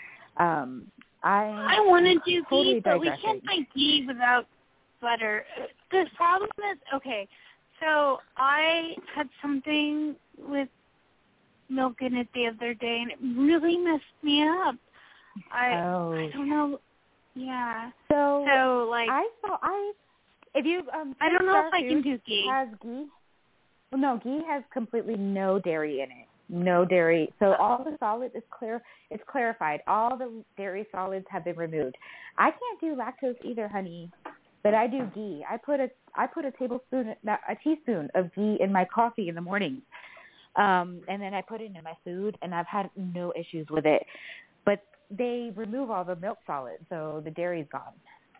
I want to do totally ghee, but we can't make ghee without butter. The problem is, okay, so I had something with milk in it the other day, and it really messed me up. I don't know. Yeah. So like I don't know if I can do ghee. Has ghee? Well, no, ghee has completely no dairy in it. No dairy. So all the solid is clear. It's clarified. All the dairy solids have been removed. I can't do lactose either, honey, but I do ghee. I put a teaspoon of ghee in my coffee in the morning, and then I put it in my food, and I've had no issues with it. But they remove all the milk solids, so the dairy's gone.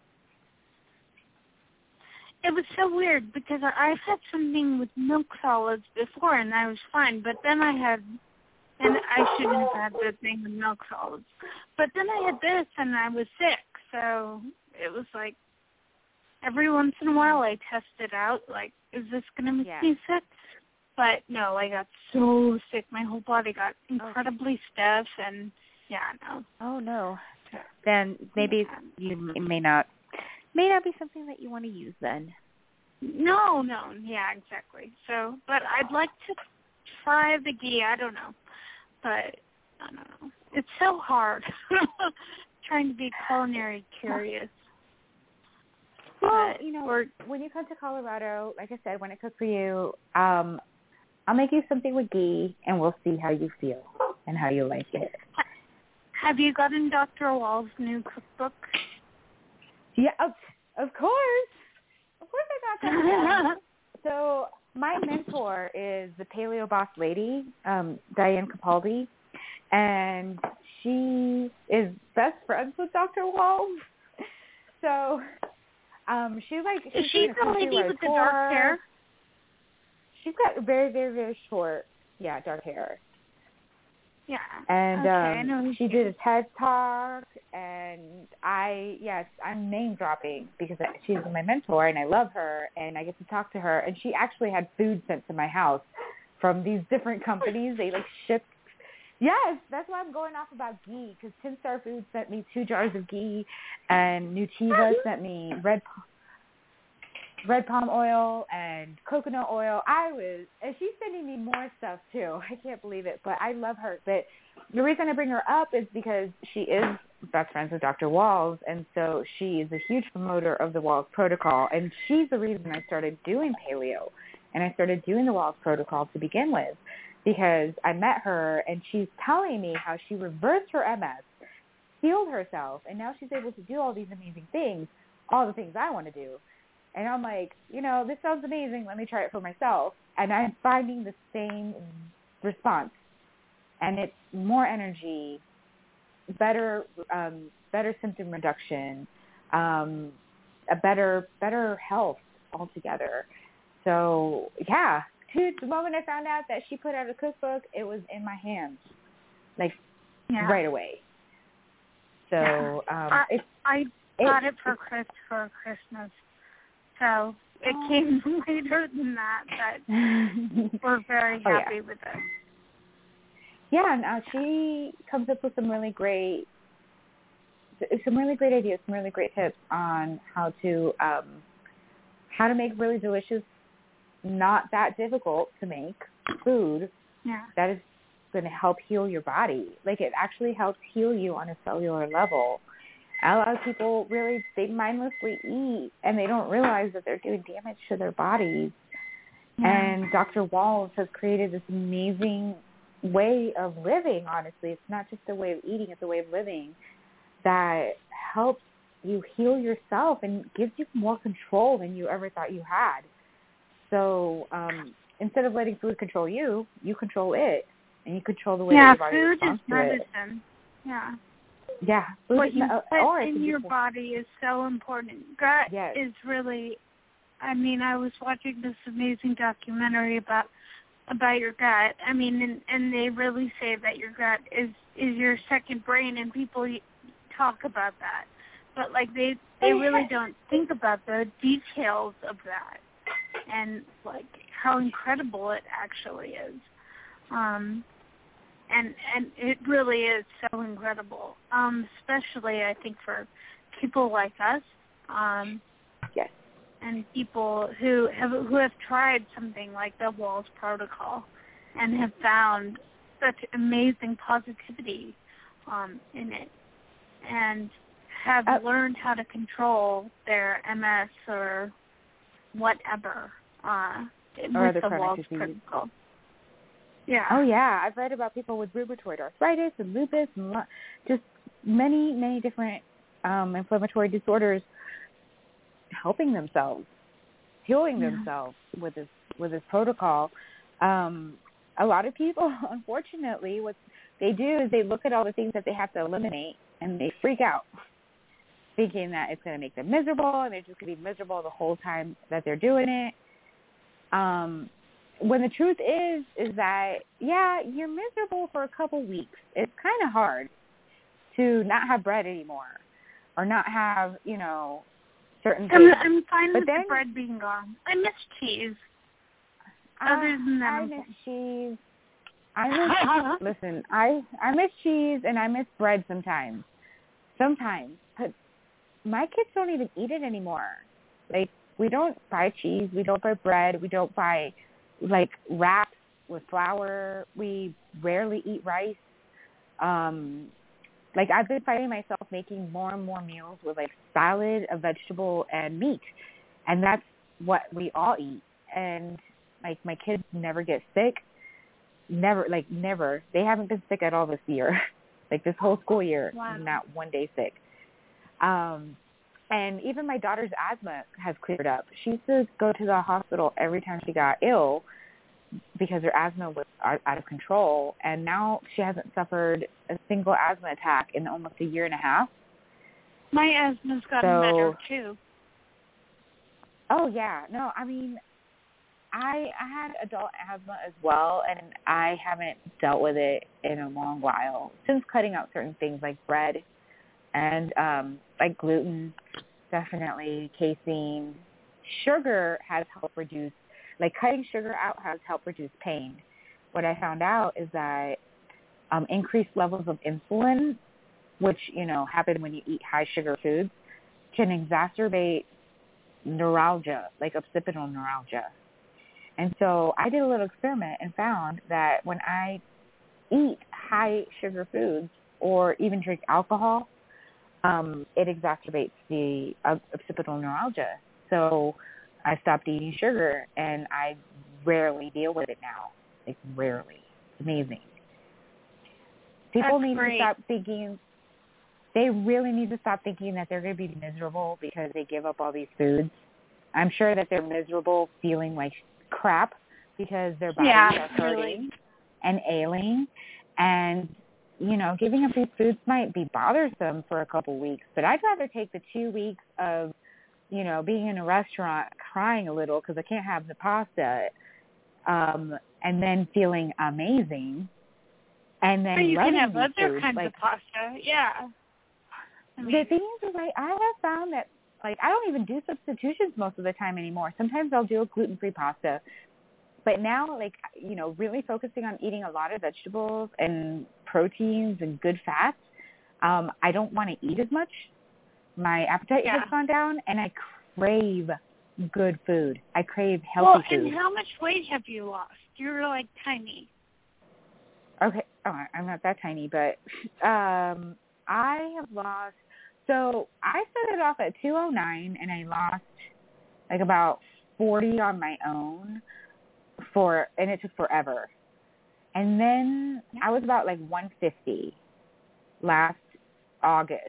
It was so weird because I've had something with milk solids before and I was fine, but then I shouldn't have had the thing with milk solids. But then I had this and I was sick, so it was like every once in a while I test it out, like, is this going to make me sick? But no, I got so sick. My whole body got incredibly stiff, and no. Oh no. Then maybe it may not be something that you want to use then. No, exactly. So, but I'd like to try the ghee. I don't know, but I don't know. It's so hard trying to be culinary curious. Well, when you come to Colorado, like I said, when I cook for you, I'll make you something with ghee, and we'll see how you feel and how you like it. Have you gotten Dr. Wall's new cookbook? Yeah, of course. Of course I got that. So my mentor is the Paleo Boss Lady, Diane Capaldi, and she is best friends with Dr. Wall. So she's is she the lady with the dark hair? She's got very, very, very short, dark hair. Yeah. And I know she did a TED Talk, and I'm name dropping because she's my mentor and I love her and I get to talk to her. And she actually had food sent to my house from these different companies. They shipped. Yes, that's why I'm going off about ghee, because 10 Star Foods sent me 2 jars of ghee, and Nutiva sent me red palm oil and coconut oil. And she's sending me more stuff too. I can't believe it, but I love her. But the reason I bring her up is because she is best friends with Dr. Walls, and so she is a huge promoter of the Walls Protocol, and she's the reason I started doing paleo, and I started doing the Walls Protocol to begin with, because I met her, and she's telling me how she reversed her MS, healed herself, and now she's able to do all these amazing things, all the things I want to do. And I'm like, this sounds amazing. Let me try it for myself. And I'm finding the same response. And it's more energy, better symptom reduction, a better health altogether. So, the moment I found out that she put out a cookbook, it was in my hands, right away. So I got it for Christmas. So it came later than that, but we're very happy with it. Yeah, and she comes up with some really great ideas, some really great tips on how to make really delicious, not that difficult to make food that is going to help heal your body. It actually helps heal you on a cellular level. A lot of people they mindlessly eat, and they don't realize that they're doing damage to their bodies. Yeah. And Dr. Walls has created this amazing way of living, honestly. It's not just a way of eating, it's a way of living that helps you heal yourself and gives you more control than you ever thought you had. So instead of letting food control you, you control it, and you control the way that your body responds to it. Yeah, food is medicine. Yeah. Yeah. What you put in your body is so important. Gut is really, I was watching this amazing documentary about your gut. And they really say that your gut is your second brain, and people talk about that. But, they really don't think about the details of that and, how incredible it actually is. And it really is so incredible, especially, I think, for people like us, and people who have tried something like the Walls Protocol and have found such amazing positivity in it, and have learned how to control their MS or whatever with the Walls Protocol. Yeah. Oh, yeah. I've read about people with rheumatoid arthritis and lupus and just many, many different inflammatory disorders helping themselves, healing themselves with this protocol. A lot of people, unfortunately, what they do is they look at all the things that they have to eliminate, and they freak out, thinking that it's going to make them miserable, and they're just going to be miserable the whole time that they're doing it. When the truth is that, you're miserable for a couple weeks. It's kind of hard to not have bread anymore, or not have, certain days. I'm fine But with then, the bread being gone. I miss cheese. Other than that, I miss cheese. Listen, I miss cheese and I miss bread sometimes. But my kids don't even eat it anymore. Like, we don't buy cheese, we don't buy bread, we don't buy, like, wraps with flour. We rarely eat rice. Like, I've been finding myself making more and more meals with, like, salad, a vegetable, and meat. And that's what we all eat. And, like, my kids never get sick. Never. They haven't been sick at all this year. Like, this whole school year, not one day sick. And even my daughter's asthma has cleared up. She used to go to the hospital every time she got ill because her asthma was out of control, and now she hasn't suffered a single asthma attack in almost a year and a half. My asthma's gotten better, too. Oh, yeah. No, I mean, I had adult asthma as well, and I haven't dealt with it in a long while since cutting out certain things like bread and like gluten, definitely, casein. Sugar has helped reduce, like cutting sugar out has helped reduce pain. What I found out is that increased levels of insulin, which, happen when you eat high sugar foods, can exacerbate neuralgia, like occipital neuralgia. And so I did a little experiment and found that when I eat high sugar foods or even drink alcohol, it exacerbates the occipital neuralgia. So I stopped eating sugar, and I rarely deal with it now. Like, rarely. It's amazing. People need to stop thinking, they really need to stop thinking that they're going to be miserable because they give up all these foods. I'm sure that they're miserable feeling like crap because their bodies are hurting and ailing, and giving up these foods might be bothersome for a couple weeks, but I'd rather take the 2 weeks of being in a restaurant crying a little because I can't have the pasta, and then feeling amazing, and then you can have other foods, kinds of pasta. The thing is, I have found that, like, I don't even do substitutions most of the time anymore. Sometimes I'll do a gluten-free pasta. But now, like, really focusing on eating a lot of vegetables and proteins and good fats, I don't want to eat as much. My appetite has gone down, and I crave good food. I crave healthy food. And how much weight have you lost? You're, like, tiny. Okay. Oh, I'm not that tiny, but I have lost. So I started off at 209, and I lost, like, about 40 on my own. And it took forever. And then I was about like 150 last August.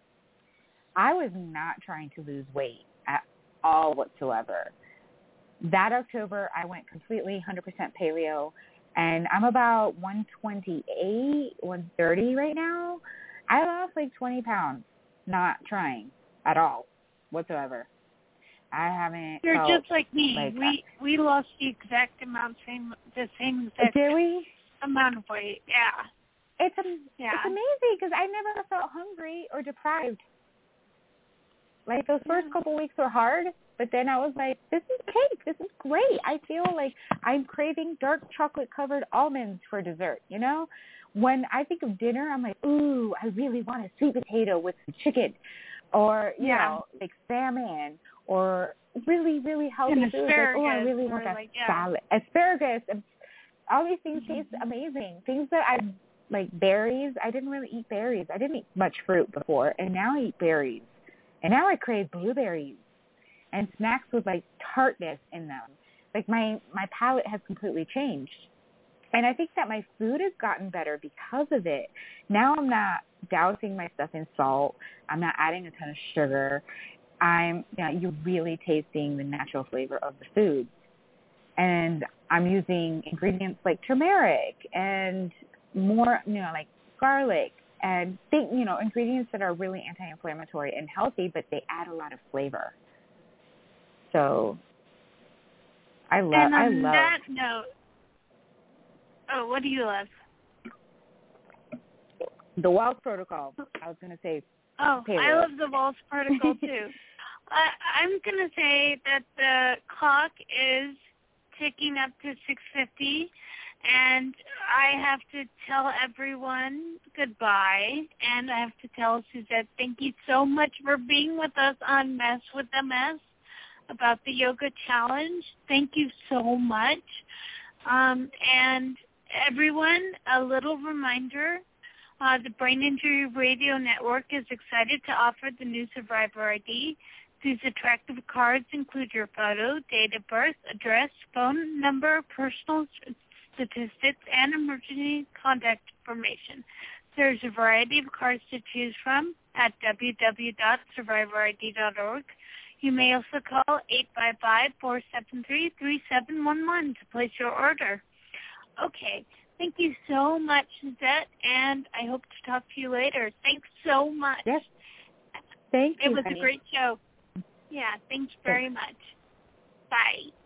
I was not trying to lose weight at all whatsoever. That October, I went completely 100% paleo, and I'm about 128, 130 right now. I lost like 20 pounds, not trying at all whatsoever. I haven't. You're just like me. We lost the exact amount, the same exact amount of weight. Yeah. It's amazing because I never felt hungry or deprived. Like, those first couple weeks were hard, but then I was like, this is cake. This is great. I feel like I'm craving dark chocolate-covered almonds for dessert, When I think of dinner, I'm like, ooh, I really want a sweet potato with some chicken, or, like salmon, or really, really healthy foods. Like, oh, I really want that salad. Asparagus. And all these things taste amazing. Things that like berries. I didn't really eat berries. I didn't eat much fruit before, and now I eat berries. And now I crave blueberries and snacks with, like, tartness in them. Like, my palate has completely changed. And I think that my food has gotten better because of it. Now I'm not dousing my stuff in salt. I'm not adding a ton of sugar. You're really tasting the natural flavor of the food. And I'm using ingredients like turmeric and more, like garlic and ingredients that are really anti-inflammatory and healthy, but they add a lot of flavor. So I love. And on that note, what do you love? The Wahls Protocol. I was going to say. Oh, paleo. I love the Wahls Protocol too. I'm going to say that the clock is ticking up to 6:50, and I have to tell everyone goodbye, and I have to tell Suzette, thank you so much for being with us on Mess with MS about the yoga challenge. Thank you so much. And everyone, a little reminder, the Brain Injury Radio Network is excited to offer the new Survivor ID. These attractive cards include your photo, date of birth, address, phone number, personal statistics, and emergency contact information. There's a variety of cards to choose from at www.survivorid.org. You may also call 855-473-3711 to place your order. Okay. Thank you so much, Suzette, and I hope to talk to you later. Thanks so much. Yes. Thank you, It was honey. a great show. Yeah, thanks very much. Bye.